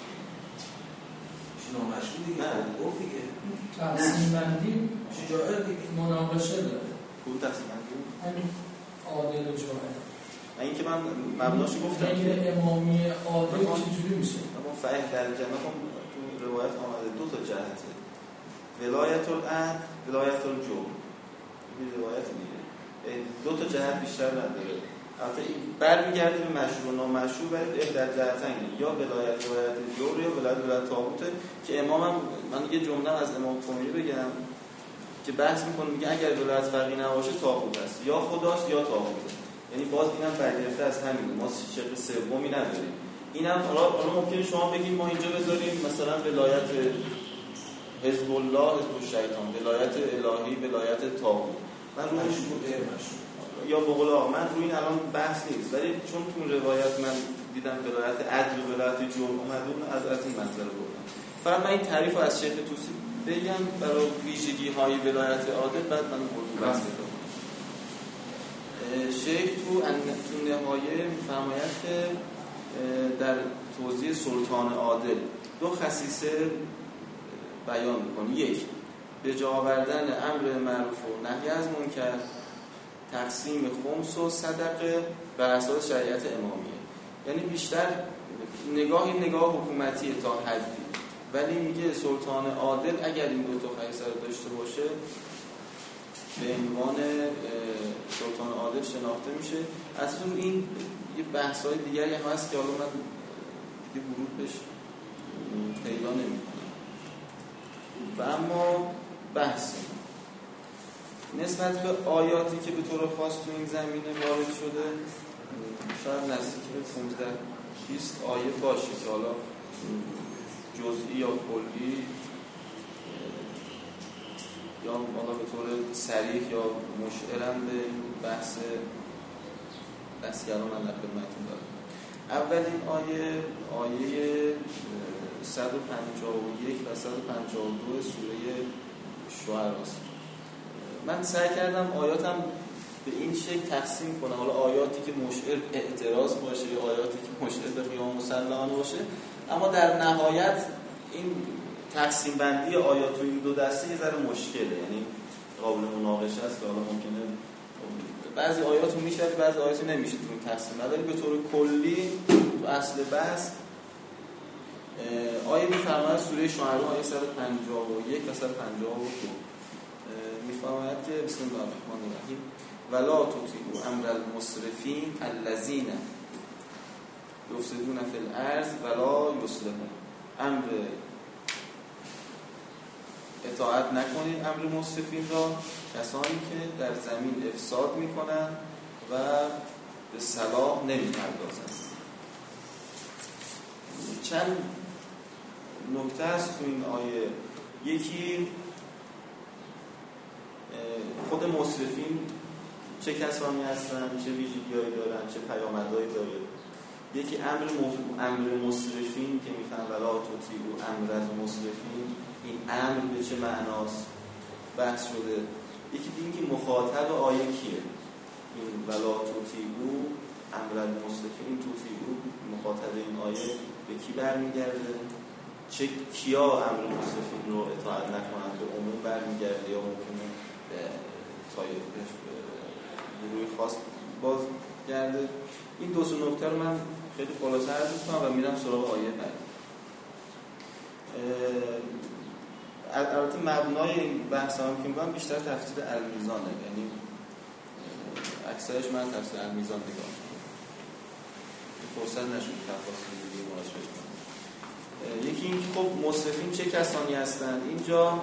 E: شما مشهور دیگه گفت دیگه
I: تقسیم بندی
E: شجاعت دیگه
I: مناقشه داره.
H: کدوم تقسیم بندی؟
I: همین عادل و جاهل.
H: این که من مبناشو گفتم
I: غیر امامی عادل چجوری میشه؟
H: اما فقط در جمع هم تو روایت آمده دو تا جهته، ولایت العدل ولایت الجور. این روایت دیگه دو تا جهت بیشتر نداره، البته این برمیگرده به مشروع و نامشروع، ولی در جهتین یا ولایت ولایت جور یا ولایت ولایت طاغوت. که امامم من یه جمله از امام خمینی بگم که بحث میکنه، میگه اگر ولایت فقیه نباشه طاغوت است، یا خداست یا طاغوته. یعنی باز اینم برگرفته از همین، ما شق سومی نداریم. اینم حالا ممکنه شما بگید ما اینجا بذاریم مثلا ولایت حزب الله حزب الشیطان، ولایت الهی ولایت طاغوت. من روش یا به قول آقا من روی این الان بحث نیست، ولی چون تو روایت من دیدم ولایت عدل و ولایت جور اومده، از از این مسئله بردم. فقط من این تعریف رو از شیخ طوسی بگم برای ویژگی های ولایت عادل، بعد من موضوع بحث کنم. شیخ تو تو نهایه می‌فرماید که در توضیح سلطان عادل دو خصیصه بیان می‌کنه. یک، به جا آوردن امر معروف و نهی از منکر، تقسیم خمس و صدقه بر اساس شریعت امامیه. یعنی بیشتر نگاهی نگاه حکومتی تا حدی، ولی میگه سلطان عادل اگر این دو تا خصیصه رو داشته باشه به عنوان سلطان عادل شناخته میشه. اصلا این یه بحث‌های دیگری هم هست که حالا من دیگه ورود بهش پیدا نمی‌کنم. و اما بحث نسبت به آیاتی که به طور خاص تو این زمینه وارد شده، شاید نزدیک به پانزده بیست آیه باشه که حالا جزئی یا کلی یا حالا به طور صریح یا مشعرن به بحث دستگران من در خدمتتون دارم. اولین آیه آیه صد و پنجاه و یک و صد و پنجاه و دو سوره شعراست. من سعی کردم آیاتم به این شکل تقسیم کنم، حالا آیاتی که مشعر اعتراض باشه یا آیاتی که مشعر به قیام مسلمانه باشه، اما در نهایت این تقسیم بندی آیات تو این دو دسته یه ذره مشکله، یعنی قابل مناقشه است که حالا ممکنه بعضی آیات رو میشه بعضی آیات نمیشه تو این تقسیم، ولی به طور کلی تو اصل بحث آیه می‌فرماید سوره شعراء آیه صد و پنجاه و یک تا صد و پنجاه و دو می‌فرماید که بسم الله الرحمن الرحیم ولا تطیعوا امر المسرفین الذین یفسدون فی الارض ولا یصلحون. امر اطاعت نکنید امر مسرفین را، کسانی که در زمین افساد میکنند و به صلاح نمیپردازند. چند نکته است تو این آیه. یکی خود مسرفین چه کسانی هستند، چه ویژگی‌هایی دارند، چه پیامدهایی داره. یکی امر امر مسرفین که میفهم ولا تطیعوا امر المسرفین، این امر به چه معناست بحث شده. یکی دیگه که مخاطب آیه کیه، این ولا تطیعوا امر المسرفین، این تطیعوا مخاطب این آیه به کی برمیگرده، چه کیا امر مسرفین رو اطاعت نکنند، به عموم برمیگرده یا ممکنه به طایفه گروه خاص باز گرده. این دو سه نکته رو من خیلی خلاصه عرض می‌کنم و میرم سراغ آیه بعد. البته مبنای این بحث هم که می‌گم بیشتر تفسیر المیزانه، یعنی اکثرش من تفسیر المیزان نگاه می‌کنم. فرصت نشد تفاصیل دیگه مراجعه کنم. یکی این که خب مسرفین چه کسانی هستند؟ اینجا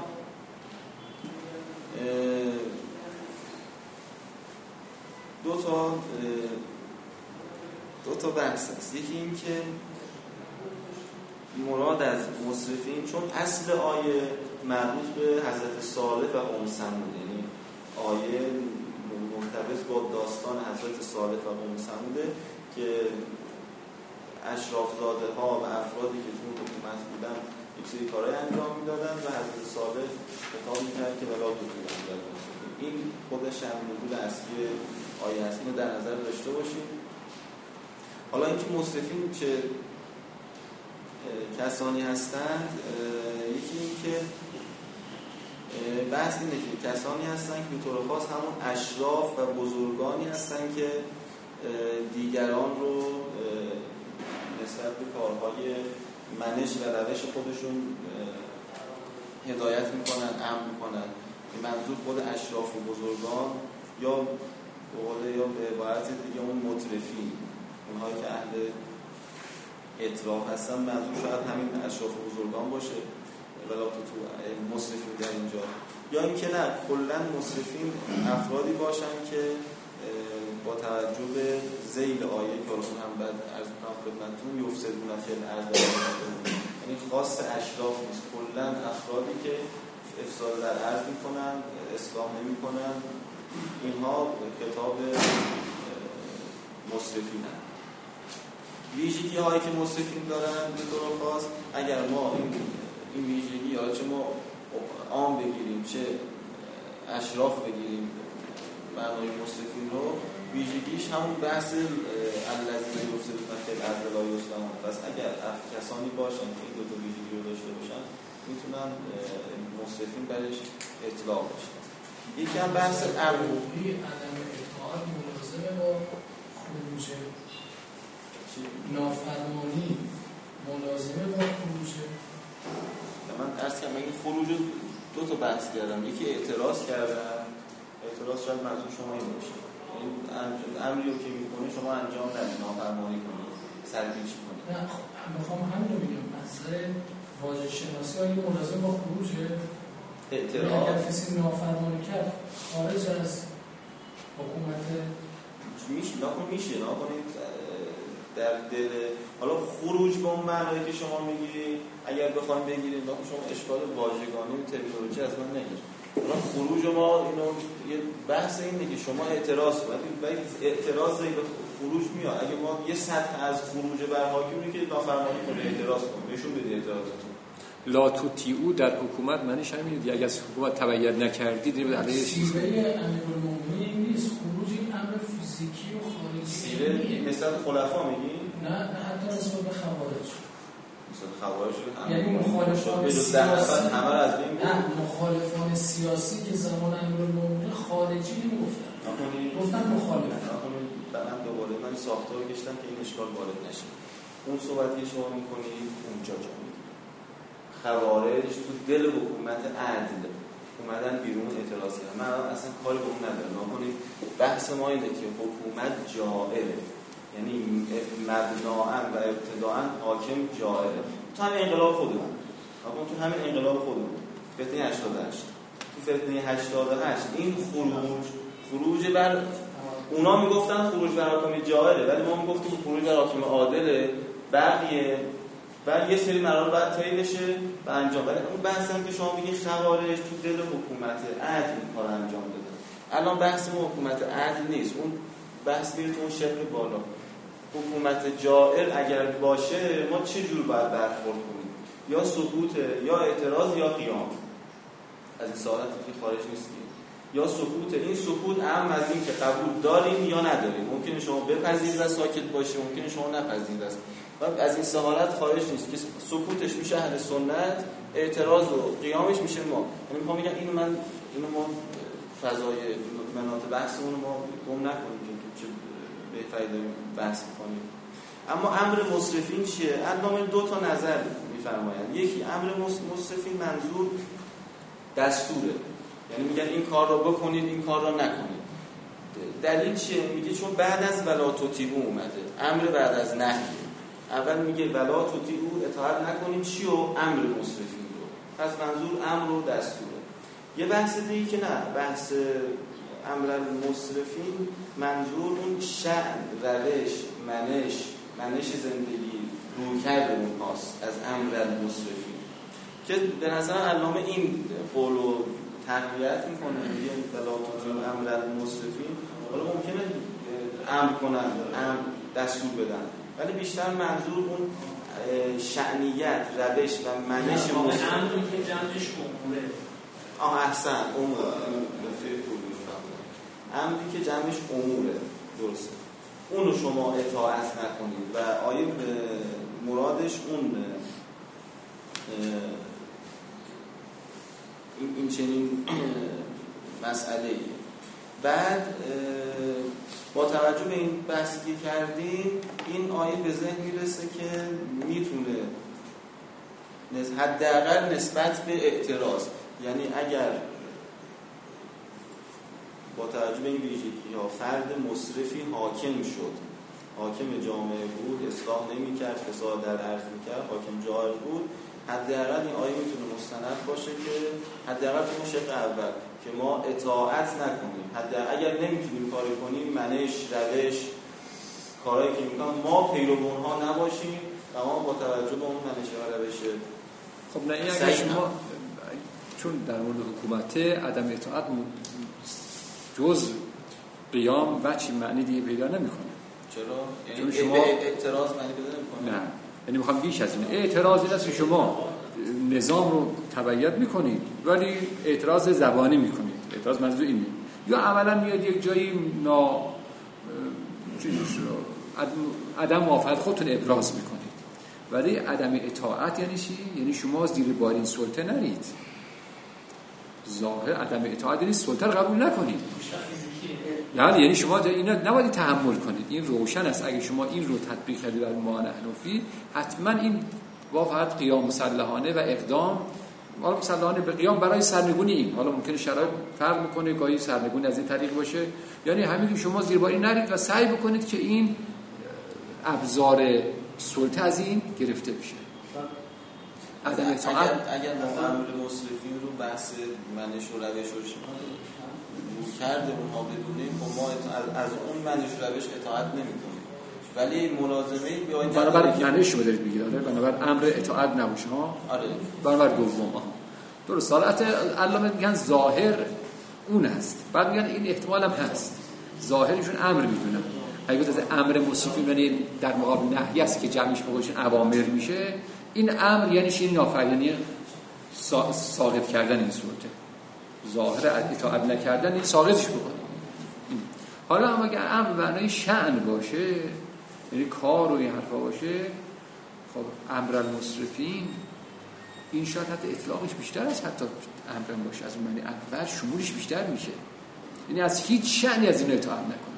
H: دو تا دو تا بحث است. یکی این که مراد از مسرفین، چون اصل آیه مربوط به حضرت صالح و قوم ثمود، یعنی آیه مرتبط با داستان حضرت صالح و قوم ثموده که اشرافزاده ها و افرادی که تو حکومت بودن یک سری کارهای انجام میدادن و حضرت صالح خطاب میکرد که ولا تطیعوا امر المسرفین. این خودش هم نزول اصلی آیه است، اینو در نظر داشته باشید. حالا اینکه مسرفین چه کسانی هستند، یکی این که بحث اینه که کسانی هستند که به طور خاص همون اشراف و بزرگانی هستند که دیگران رو نسبت به کارهای منش و روش خودشون هدایت میکنن، امر میکنن. این منظور خود اشراف و بزرگان یا بقول یا به عبارت دیگه اون مترفین، اونهایی که اهل اطراف هستن، منظور شاید همین اشراف و بزرگان باشه ولا تو مسرفین در اینجا. یا اینکه نه، کلا مسرفین افرادی باشن که با توجه به ذیل آیه که اون هم بعد عرض می‌کنم خدمتتون یفسدون فی الارض، یعنی خاص اشراف نیست، کلا افرادی که افساد در ارض میکنن، اصلاح نمیکنن، اینها کتاب مسرفین هستند. ویژگی هایی که مسرفین دارن به طور خاص، اگر ما این این ویژگی ها چه ما عام بگیریم چه اشراف بگیریم معنای مسرفین رو، ویژگیش همون بحث الذین یفسدون فی الارض ولا یصلحون. پس اگر کسانی باشن که این دو تا ویژگی رو داشته باشن میتونن مسرفین برش اطلاق بشن. یکی هم بحث عمومی
I: عدم اطاعت ملازمه با خروج نافرمانی، ملازمه با خروج.
H: من عرض کردم این خروج دو تا بحث کردم، یکی اعتراض کردم، اعتراض شاید منظور شما این باشه، این امری رو که میکنه شما انجام ندید، نافرمانی کنید، سرپیچی کنید.
I: نه میخوام همین رو بگم، مثلا واژه شناسی های ملازم با خروجه.
H: اعتراض
I: اگر کسی نافرمانی کرد خارج از حکومت
H: میشه، نکنید میشه نکنید در دل. حالا خروج به اون معنایی که شما میگیری اگر بخوایم بگیریم، نکنید شما اشکال واژگانی و ترمینولوژی از من نگیر. حالا خروج ما اینو یه بحث اینه که شما اعتراض کنید، ولی اعتراض به خروج میاد اگه ما یه سطح از خروج بر حاکمی که نافرمانی کنه اعتراض کنیم، نشون بدید اعتراضتون.
G: لا تطیعوا در حکومت معنیش همینه دیگه، اگه از حکومت تبعیت نکردید دیگه علیه
I: سیره امیرالمومنین نیست، خروج این امر فیزیکی و خارجی.
H: سیره نسبت خلفا میگی؟
I: نه نه حتی نسبت به خوارج.
H: مثلا خوارج
I: یعنی مخالفان سیاسی
H: همه را از بین
I: نه مخالفان سیاسی که زمان امیرالمومنین خارجی نمیگفتن، گفتن مخالف.
H: من دوباره من ساختار کشتم که این اشکال وارد نشه. اون صحبتی که شما میکنید اونجا جا میکنید. خوارج تو دل حکومت عدل اومدن بیرون اعتراض کردن. من اصلا کاری به اون ندارم. نکنید بحث ما اینه که حکومت جائره، یعنی مبناً و ابتداءً حاکم جائره. تو همین انقلاب خودمون اما تو همین انقلاب خودمون فتنه هشتاد و هشت تو فتنه هشتاد و هشت این خروج خروج بر اونا میگفتن خروج بر حاکم جائره، ولی ما میگفتیم خروج بر حاکم عادله. بقیه بعد یه سری مراحل باید طی بشه و انجام بده. اون بحث هم که شما میگی خوارج تو دل حکومت عدل این کار انجام بده. الان بحث ما حکومت عدل نیست، اون بحث میره تو اون شکل بالا. حکومت جائر اگر باشه ما چه جور باید برخورد کنیم؟ یا سکوت، یا اعتراض، یا قیام. از این سوالات که خارج نیست. یا سکوت. این سکوت اهم از این که قبول داریم یا نداریم. ممکنه شما بپذیرید و ساکت باشید، ممکنه شما نپذیرید. و از این سوالات خارج نیست که سکوتش میشه اهل سنت، اعتراض و قیامش میشه ما. یعنی میخوام بگم اینو من اینو ما فضای مناط بحثمون رو ما گم نکنیم که تو چه بهتری داریم بحث می‌کنیم. اما امر مصرفین چیه؟ علامه دو تا نظر می‌فرمایند. یکی امر مصرفین منظور دستوره، یعنی میگن این کار رو بکنید، این کار رو نکنید. دلیل چیه؟ میگه چون بعد از ولا تطیعوا اومده، امر بعد از نهی. اول میگه ولا تطیعوا اطاعت نکنید چی و امر مصرفین رو. پس منظور امر و دستوره. یه بحث دیگه که نه، بحث امر المصرفین منظور اون شأن، روش، منش، منش زندگی، رویکرد اونهاست از امر المصرفین، که به نظر علامه این قولو تقویت میکنه. میگه ولا تطیعوا امر المصرفین. حالا ممکنه امر کنن، امر دستور بدن، ولی بیشتر منظور اون شأنیت، روش و منش مصرفین.
F: امری که جمعش اموره.
H: آه احسن، امور. امری که جمعش اموره، درسته. اونو شما اطاعت نکنید و آیه مرادش اون این, این چنین مسئله ایه. بعد با توجه به این بحثی که کردیم این آیه به ذهن میرسه که میتونه حداقل نسبت به اعتراض، یعنی اگر با توجه به این ویژگی ها فرد مصرفی حاکم شد، حاکم جامعه بود، اصلاح نمی کرد، فساد در عرض می کرد، حاکم جائر بود، حداقل این آیه میتونه مستند باشه که حداقل تو اون شق اول که ما اطاعت نکنیم، حداقل اگر نمیتونیم کاری کنیم، منش، روش، کارهایی که میکنم ما پیروان ها نباشیم و ما با توجه به اون منش و روش.
G: خب نه این اگر شما چون در مورد حکومت عدم اطاعت جز قیام بچی معنی دیگه پیدا نمیکنه.
H: چرا؟ یعنی شما اعتراض معنی پیدا نمیکنه؟
G: نه، یعنی میخوام بیش از این. اعتراض این است که شما نظام رو تبعیت میکنید ولی اعتراض زبانی میکنید. اعتراض منظور اینه. یا عملا میاد یک جایی نا عدم موافقت خودتون ابراز میکنید. ولی عدم اطاعت یعنی چی؟ یعنی شما زیر بار این سلطه نرید. ظاهر عدم اطاعت یعنی سلطه رو قبول نکنید. یعنی یعنی شما اینا نباید تحمل کنید. این روشن است. اگه شما این رو تطبیق کردید بر ما حنفی، حتما این با فقط قیام مسلحانه و اقدام، حالا مسلحانه به قیام برای سرنگونی این، حالا ممکنه شرایط فرق میکنه، گاهی سرنگونی از این طریق باشه، یعنی همین که شما زیر بار نرید و سعی بکنید که این ابزار سلطه از این گرفته بشه. عدم اطاعت
H: اگر ما امر مصرفین رو بحث منش و روش رو شما کرده اونها بدونیم، خب ما از اون منش و روش اطاعت نمی‌کنیم، ولی ملازمه بیاید
G: بنابر منش رو دارید میگید، آره، بنابر امر اطاعت نباشه ها.
H: آره،
G: بنابر دوم ها. درست. حالت علامه میگن ظاهر اون است، بعد میگن این احتمال هم هست، ظاهرشون امر میدونن. اگه از امر مصرفین یعنی در مقابل نهی است که جمعش بگوشن اوامر میشه، این امر یعنی چی؟ نافرمانی، ساقط کردن این سلطه. ظاهر اطاعت نکردن این ساقطش بکنه. حالا اما اگه امر معنای شأن باشه، یعنی کار و این حرفا باشه، خب امر المصرفین این شاید حتی اطلاقش بیشتر از حتی امر باشه، از اون معنی اول شمولش بیشتر میشه. یعنی از هیچ شأنی از این اطاعت نکنید،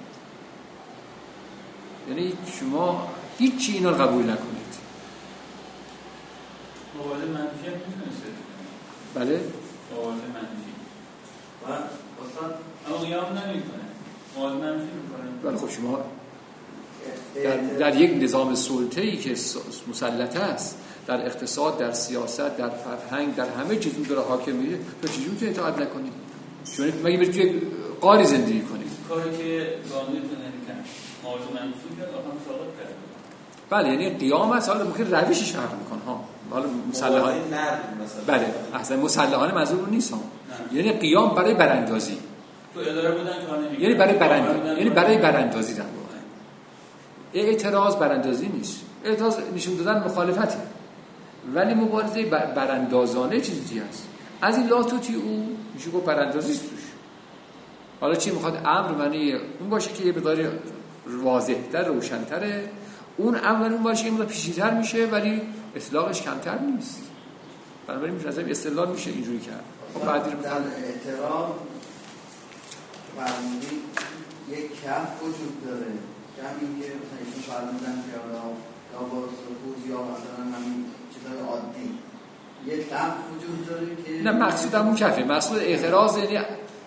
G: یعنی شما هیچی اینا رو قبول نکنید.
C: مبارزه منفی هم میتونه صدق کنه.
B: بله؟
C: مبارزه منفی
D: و استاد
C: اما قیام نمیکنه، مبارزه منفی میکنه.
B: بله خب شما در, در یک نظام سلطه‌ای که مسلط است، در اقتصاد، در سیاست، در فرهنگ، در همه چیز اون داره حاکمیه، تو چجوری میتونی اطاعت نکنی؟ چون مگه برید توی قاری زندگی کنی؟
C: کاری که قانونیتون نمیکنه مبارزه منفی کرد آخر ثابت کرد.
B: بله یعنی قیام است، حالا ممکن روشش فرق میکنه ها. حالا مسلحانه بله اصلا مسلحانه منظور اون نیست ها. یعنی قیام برای براندازی.
C: تو اداره بودن کار نمیکنه.
B: یعنی برای براندازی، یعنی برای براندازی در واقع. اعتراض براندازی نیست. اعتراض نشون دادن مخالفته. ولی مبارزه براندازانه چیزی هست. از این لاتوتی او میشه گفت براندازی است توش. حالا چی میخواد امر معنی اون باشه که یه مقدار واضح‌تر، روشن‌تره. اون امر اون باشه یه مقدار پیچیده‌تر میشه ولی اطلاقش کمتر نیست. بنابراین میشه از این استدلال میشه اینجوری کرد.
D: خب بعدی رو در اعتراض فرمودی یک کف وجود داره که همین که مثلا ایشون فرمودن که یا با سکوت یا مثلا همین چیزای عادی یک کف وجود داره که
B: نه مقصود همون کفه. مقصود اعتراض یعنی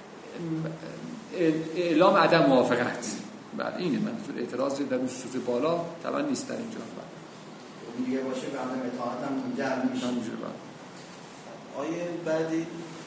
B: اعلام عدم موافقت. بعد اینه منظور اعتراض در اون سطح بالا طبعا نیست در اینجا.
D: اون دیگه باشه به عدم اطاعت هم منجر میشه.
B: همونجوری بعد
H: آیه بعدی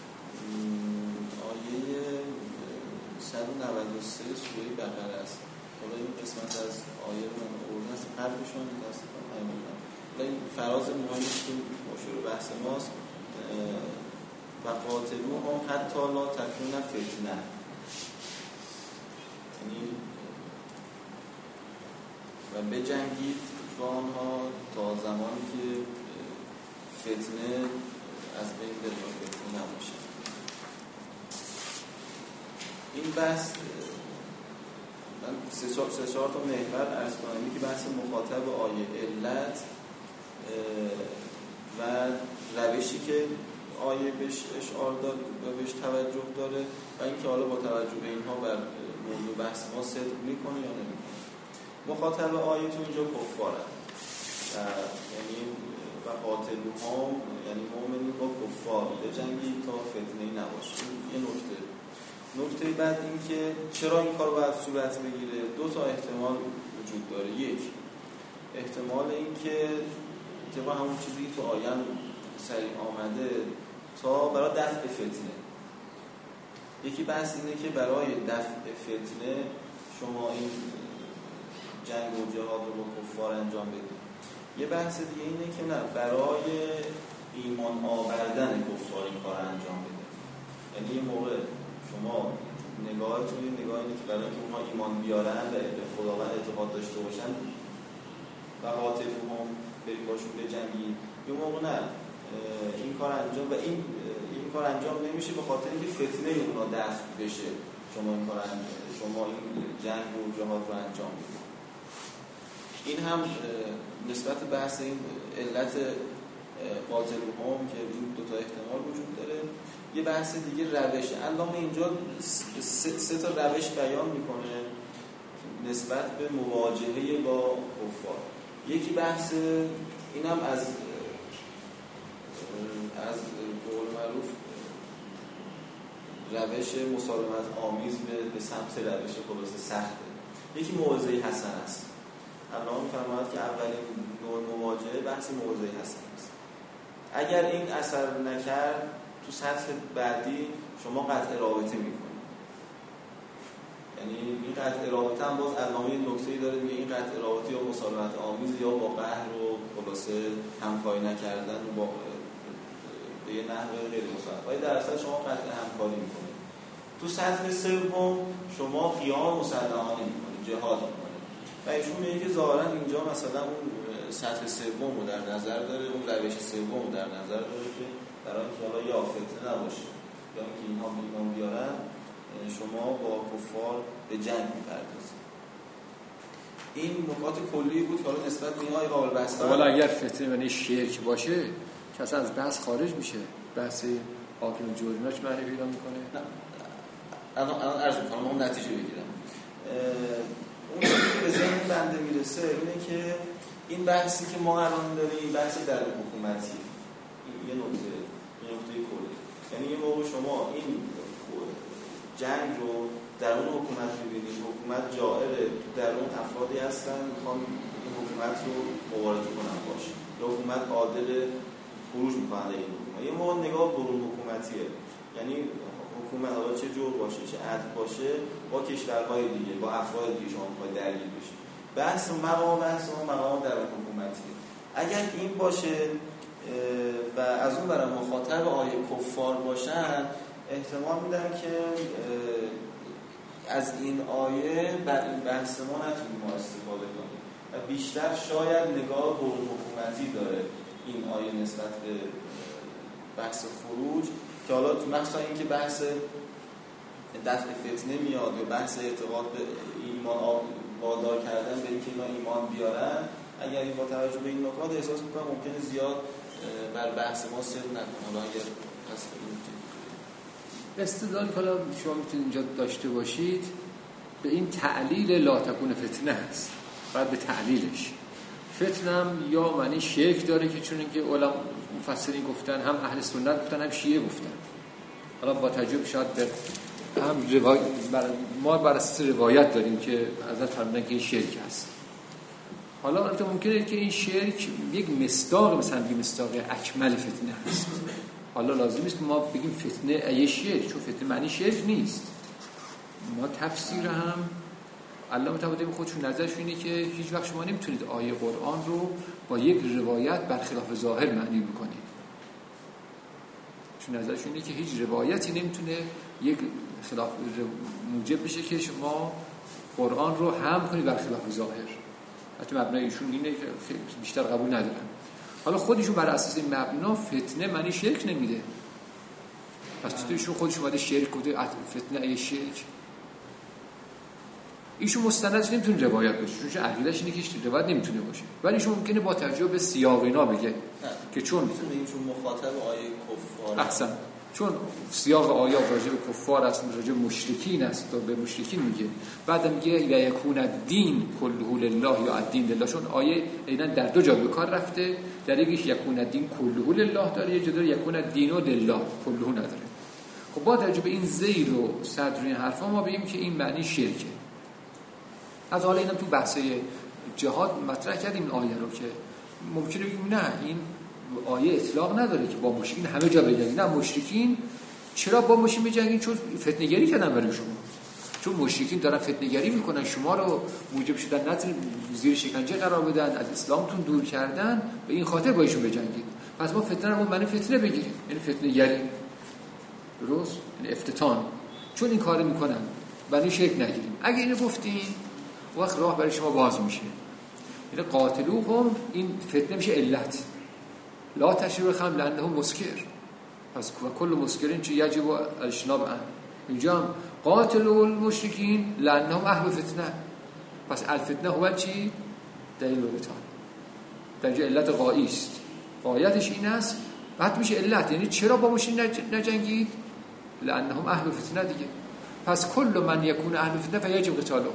H: آیه صد و نود و سه سوره بقره است. حالا این قسمت از آیه رو من آوردم است قلبشون متاسفانه نمی‌دونم. حالا این فراز مهمی که مشهور بحث ماست و قاتلوهم حتی لا تکون فتنه، یعنی و بجنگید با آنها تا زمانی که فتنه از بین بره، فتنه نباشه. این بحث من سه چهار سه چهار تا محور عرض کنم. یکی بحث مخاطب آیه، علت و روشی که آیه بهش اشعار داد و بهش توجه داره و اینکه حالا با توجه به اینها بر موضوع بحث ما صدق میکنه یا نمیکنه. مخاطب آیه تو اینجا کفارن و یعنی و قاتلوهم یعنی مؤمنین با کفار بجنگید تا فتنه‌ای نباشه. یه نکته. نکته بعد این که چرا این کار باید صورت بگیره؟ دو تا احتمال وجود داره. یک احتمال این که طبق همون چیزی تو آیه سریع آمده تا برای دفع فتنه. یکی بحث اینه که برای دفع فتنه شما این جنگ و جهاد رو با کفار انجام بدید. یه بحث دیگه اینه که نه، برای ایمان آوردن کفار این کار انجام بده. یعنی این موقع شما نگاهتون این نگاه اینه که برای اینکه اونها ایمان بیارن و به خداوند اعتقاد داشته باشن و قاتلوهم برید باشون بجنگید. یه موقع نه، این کار انجام و این این کار انجام نمیشه به خاطر اینکه فتنه اونها دفع بشه. شما این کار انجام شما این جنگ و جهاد رو انجام بدید. این هم نسبت بحث این علت قاتلوهم که این دو تا احتمال وجود داره. یه بحث دیگه روشه. علامه اینجا سه, سه تا روش بیان میکنه نسبت به مواجهه با کفار. یکی بحث اینم از از قول معروف روش مسالمت آمیز به, به سمت روش خلاص سخته. یکی موعظه حسن است. الله می‌فرماید که اولین نوع مواجهه بحث موعظه حسن است. اگر این اثر نکرد تو سطح بعدی شما قطع رابطه میکنید. یعنی این قطع رابطه هم باز علامه نکته‌ای داره، میگه این قطع رابطه یا مسالمت آمیز یا با قهر و خلاصه همکاری نکردن و با به یه نحو غیر مسالمت. ولی در اصل شما قطع همکاری میکنید. تو سطح سوم شما قیام مسلحانه میکنید، جهاد میکنید. و ایشون میگه که ظاهرا اینجا مثلا اون سطح سوم رو در نظر داره، اون روش سوم رو در نظر داره که برای اینکه حالا یا فتنه نباشه یا اینکه اینها ایمان بیارن شما با کفار به جنگ می‌پردازید. این نکات کلی بود که حالا نسبت به این آیه قابل بحث است.
B: حالا اگر فتنه یعنی شرک باشه که اصلا از بحث خارج میشه، بحث حاکم جوریمش معنی پیدا میکنه.
H: نه الان الان عرض می‌کنم اون نتیجه بگیرم. اون چیزی که به ذهن بنده میرسه اینه که این بحثی که ما الان داریم بحث در حکومتی یه نکته یه نکته کلی، یعنی یه موقع شما این جنگ رو در اون حکومت می‌بینید، حکومت جائره، در اون افرادی هستن میخوان این حکومت رو مبارزه کنن باشه، یا حکومت عادل خروج میکنن این حکومت. یه موقع نگاه برون حکومتیه، یعنی حکومت حالا چه جور باشه، چه عدل باشه، با کشورهای دیگه، با افراد دیگه شما میخواد درگیر بشید. بحث مقام بحث اون مقام در حکومتیه. اگر این باشه و از اون برای مخاطب آیه کفار باشن، احتمال میدم که از این آیه بر این بحث ما نتونیم ما استفاده کنیم و بیشتر شاید نگاه برون حکومتی داره این آیه نسبت به بحث خروج، که حالا مثلا این که بحث دفع فتنه میاد یا بحث اعتقاد به ایمان وادار کردن به اینکه اینا ایمان بیارن، اگر این با توجه به این نکات احساس میکنم ممکنه زیاد بر بحث ما صدق نکنه. حالا اگر پس
G: استدلال که حالا شما میتونید اینجا داشته باشید به این تعلیل لا تکون فتنه است، باید به تعلیلش. فتنم یا معنی شرک داره که چون اینکه علما مفسرین گفتن، هم اهل سنت گفتن، هم شیعه گفتن. حالا با تجربه شاید به هم روایت بر ما بر اساس روایت داریم که حضرت فرمودن که این شرک است. حالا البته ممکنه که این شرک یک مصداق مثلا یک مصداق اکمل فتنه است. حالا لازم است که ما بگیم فتنه ای شرک، چون فتنه معنی شرک نیست. ما تفسیر هم علامه طباطبایی خودشون نظرشون اینه که هیچ وقت شما نمیتونید آیه قرآن رو با یک روایت برخلاف ظاهر معنی بکنید. چون نظرشون اینه که هیچ روایتی نمیتونه یک خلاف موجب بشه که شما قرآن رو هم کنید برخلاف ظاهر. حتی مبنای ایشون اینه که بیشتر قبول ندارن. حالا خودشون بر اساس این مبنا فتنه معنی شرک نمیده. پس چطور ایشون خودشون اومده شرک گفته فتنه ای شرک؟ ایشون مستندش نمیتونه روایت باشه، چون عقیده‌اش اینه که روایت نمیتونه باشه، ولی ایشون ممکنه با توجه به سیاق اینا بگه نه. که چون
H: میتونه چون مخاطب آیه کفار
G: احسن، چون سیاق آیات راجع به کفار است، راجع به مشرکین است و به مشرکین میگه، بعد میگه یکون الدین کله لله یا الدین لله، چون آیه عیناً در دو جا به کار رفته، در یکیش یکون الدین کله لله داره، یه جا داره یکون الدین لله کله نداره. خب با توجه به این زیر و صدر این حرفا ما بگیم که این معنی شرکه. از حالا اینم تو بحث جهاد مطرح کردیم آیه رو که ممکنه بگیم نه این آیه اطلاق نداره که با مشرکین همه جا بجنگید. نه، مشرکین چرا با مشرکین بجنگید؟ چون فتنه‌گری کردن برای شما، چون مشرکین دارن فتنه‌گری میکنن، شما رو موجب شدن نتونید زیر شکنجه قرار بدن، از اسلامتون دور کردن، به این خاطر با ایشون بجنگید. پس ما فتنه رو معنی فتنه بگیریم، یعنی فتنه‌گری، درست؟ یعنی افتتان، چون این کارو میکنن ولی شرک نگیریم. اگه اینو گفتین وقت راه برای شما باز میشه. یعنی قاتلوهم، این فتنه میشه علت. لا تشریب خمر لانه مسکر، پس کل مسکرین چه یجب الاجتناب عنه. اینجا هم قاتلوا المشرکین لانهم اهل فتنه، پس الفتنه هو چی؟ دلیل القتال. در اینجا علت غایی است، غایتش این است، بعد میشه علت. یعنی چرا با مشرکین نجنگید؟ لانهم اهل فتنه دیگه. پس کل من یکون اهل فتنه فیجب قتاله.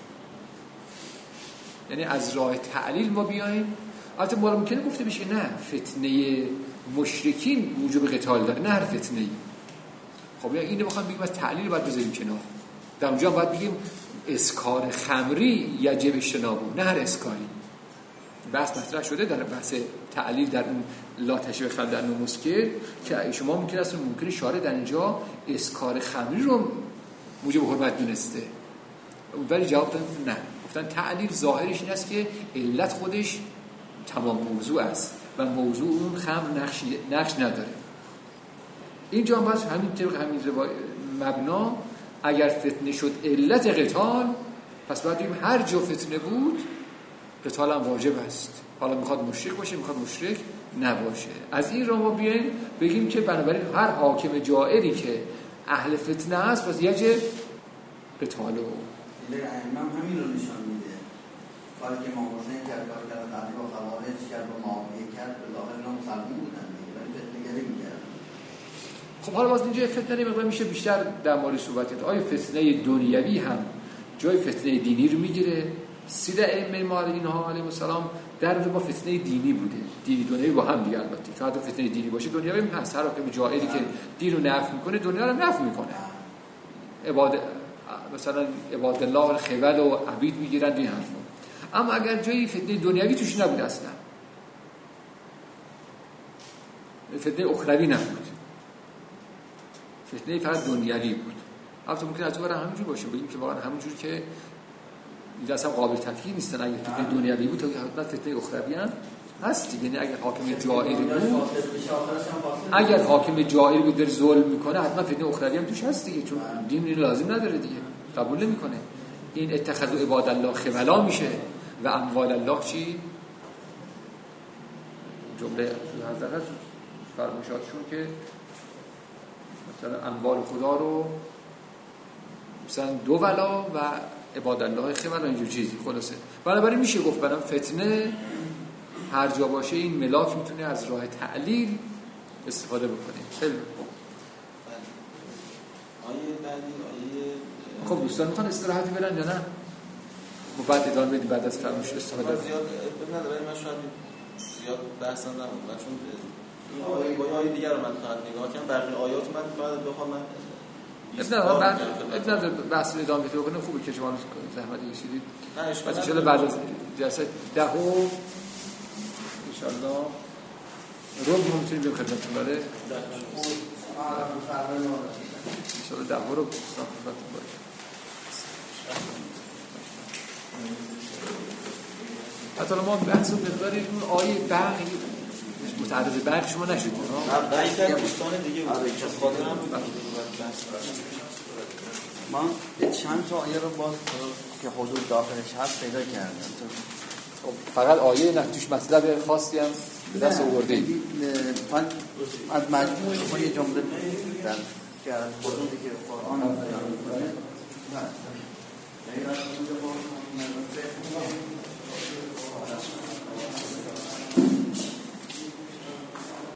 G: یعنی از راه تعلیل ما بیایم. البته ممکنه گفته بشه نه فتنه مشرکین وجوب قتال داره، نه هر فتنه‌ای. خب یا اینو بخوام بگیم از تعلیل باید بذاریم کنار. در اونجا باید بگیم اسکار خمری یجب اجتنابه، نه هر اسکاری. بحث مطرح شده در بحث تعلیل در اون لا تشریب خمر در مسکر که شما ممکن است ممکنه شارع در اینجا اسکار خمری رو موجب حرمت دونسته، ولی جواب دادن نه. گفتن تعلیل ظاهرش این است که علت خودش تمام موضوع است و موضوع اون خمر نقش نقش نداره. اینجا هم باز همین طبق همین مبنا اگر فتنه شد علت قتال، پس باید بگیم هر جا فتنه بود قتال هم واجب است. حالا میخواد مشرک باشه میخواد مشرک نباشه. از این را ما بیایم بگیم که بنابراین هر حاکم جائری که اهل فتنه است پس یجب قتاله.
D: امام همین رو نشان میده. کاری که امام حسین کرد، کاری که علی و خوارج کرد و معاویه کرد، به ظاهر اینا مسلمان بودن دیگه، ولی فتنه‌گری می‌کردن.
G: خب حالا باز اینجا فتنه مقدار میشه بیشتر در مورد صحبت کرد. آیا فتنه دنیوی هم جای فتنه دینی رو میگیره؟ سید ائمه ما اینها علیهم السلام در با فتنه دینی بوده، دینی دنیوی با هم دیگه. البته چون حتی فتنه دینی باشه دنیوی هم هست، هر حاکم جائری که دین رو نفی میکنه دنیا رو نفی میکنه. عباد مثلا عباد الله و خوال و عبید میگیرن این حرفا. اما اگر جایی فتنه دنیوی توش نبود، اصلا فتنه اخروی نبود، فتنه فقط دنیوی بود. البته ممکن از اون برای همینجور باشه، بگیم که واقعا همینجور که اینجا اصلا قابل تفکیک نیستن. اگه فتنه دنیوی بود تا حتما فتنه اخروی هم هست. یعنی اگر حاکم جائری بود، اگر حاکم جائری بود در ظلم میکنه حتما فتنه اخروی هم توش هست دیگه، چون دین اینو لازم نداره دیگه، قبول نمیکنه. این اتخذوا عباد الله خولا میشه و اموال الله چی؟ جمله حضرت فرمایشاتشون که مثلا اموال خدا رو مثلا دو ولا و عباد الله خولا اینجور چیزی. خلاصه بنابراین میشه گفت برام فتنه هر جا باشه این ملاک میتونه از راه تعلیل استفاده بکنه. خیلی
H: آیه بعدی آیه
G: خب دوستان میخوان استراحتی برن یا نه؟ و بعد ادامه بدیم بعد از فرمایش استفاده.
H: زیاد نداره، من شاید زیاد بحثم نمون، من چون این آیه آیه دیگر رو من فقط نگاه کنم، بقیه آیات من بعد بخوام من
G: ابن بعد ابن بحث ادامه تو بکنه. خوبه که شما زحمت کشیدید. نه اشکال بعد از جلسه ده و ان شاء الله رو میتونیم بریم خدمتتون. بله ان شاء الله ده رو خدمتتون باشه. حتی ما بحث رو مقداری اون آیه برقی متعرض برق شما نشدید ها؟
H: برقی که دوستان دیگه بود خاطرم بود.
D: من چند تا آیه رو باز که حدود داخلش هست پیدا کردم.
G: فقط آیه نه توش مطلب خاصی هم به دست آورده اید؟
D: من از مجموع شما یه جمله در که از حدودی که قرآن بیان می‌کنه غیر از حدود قرآن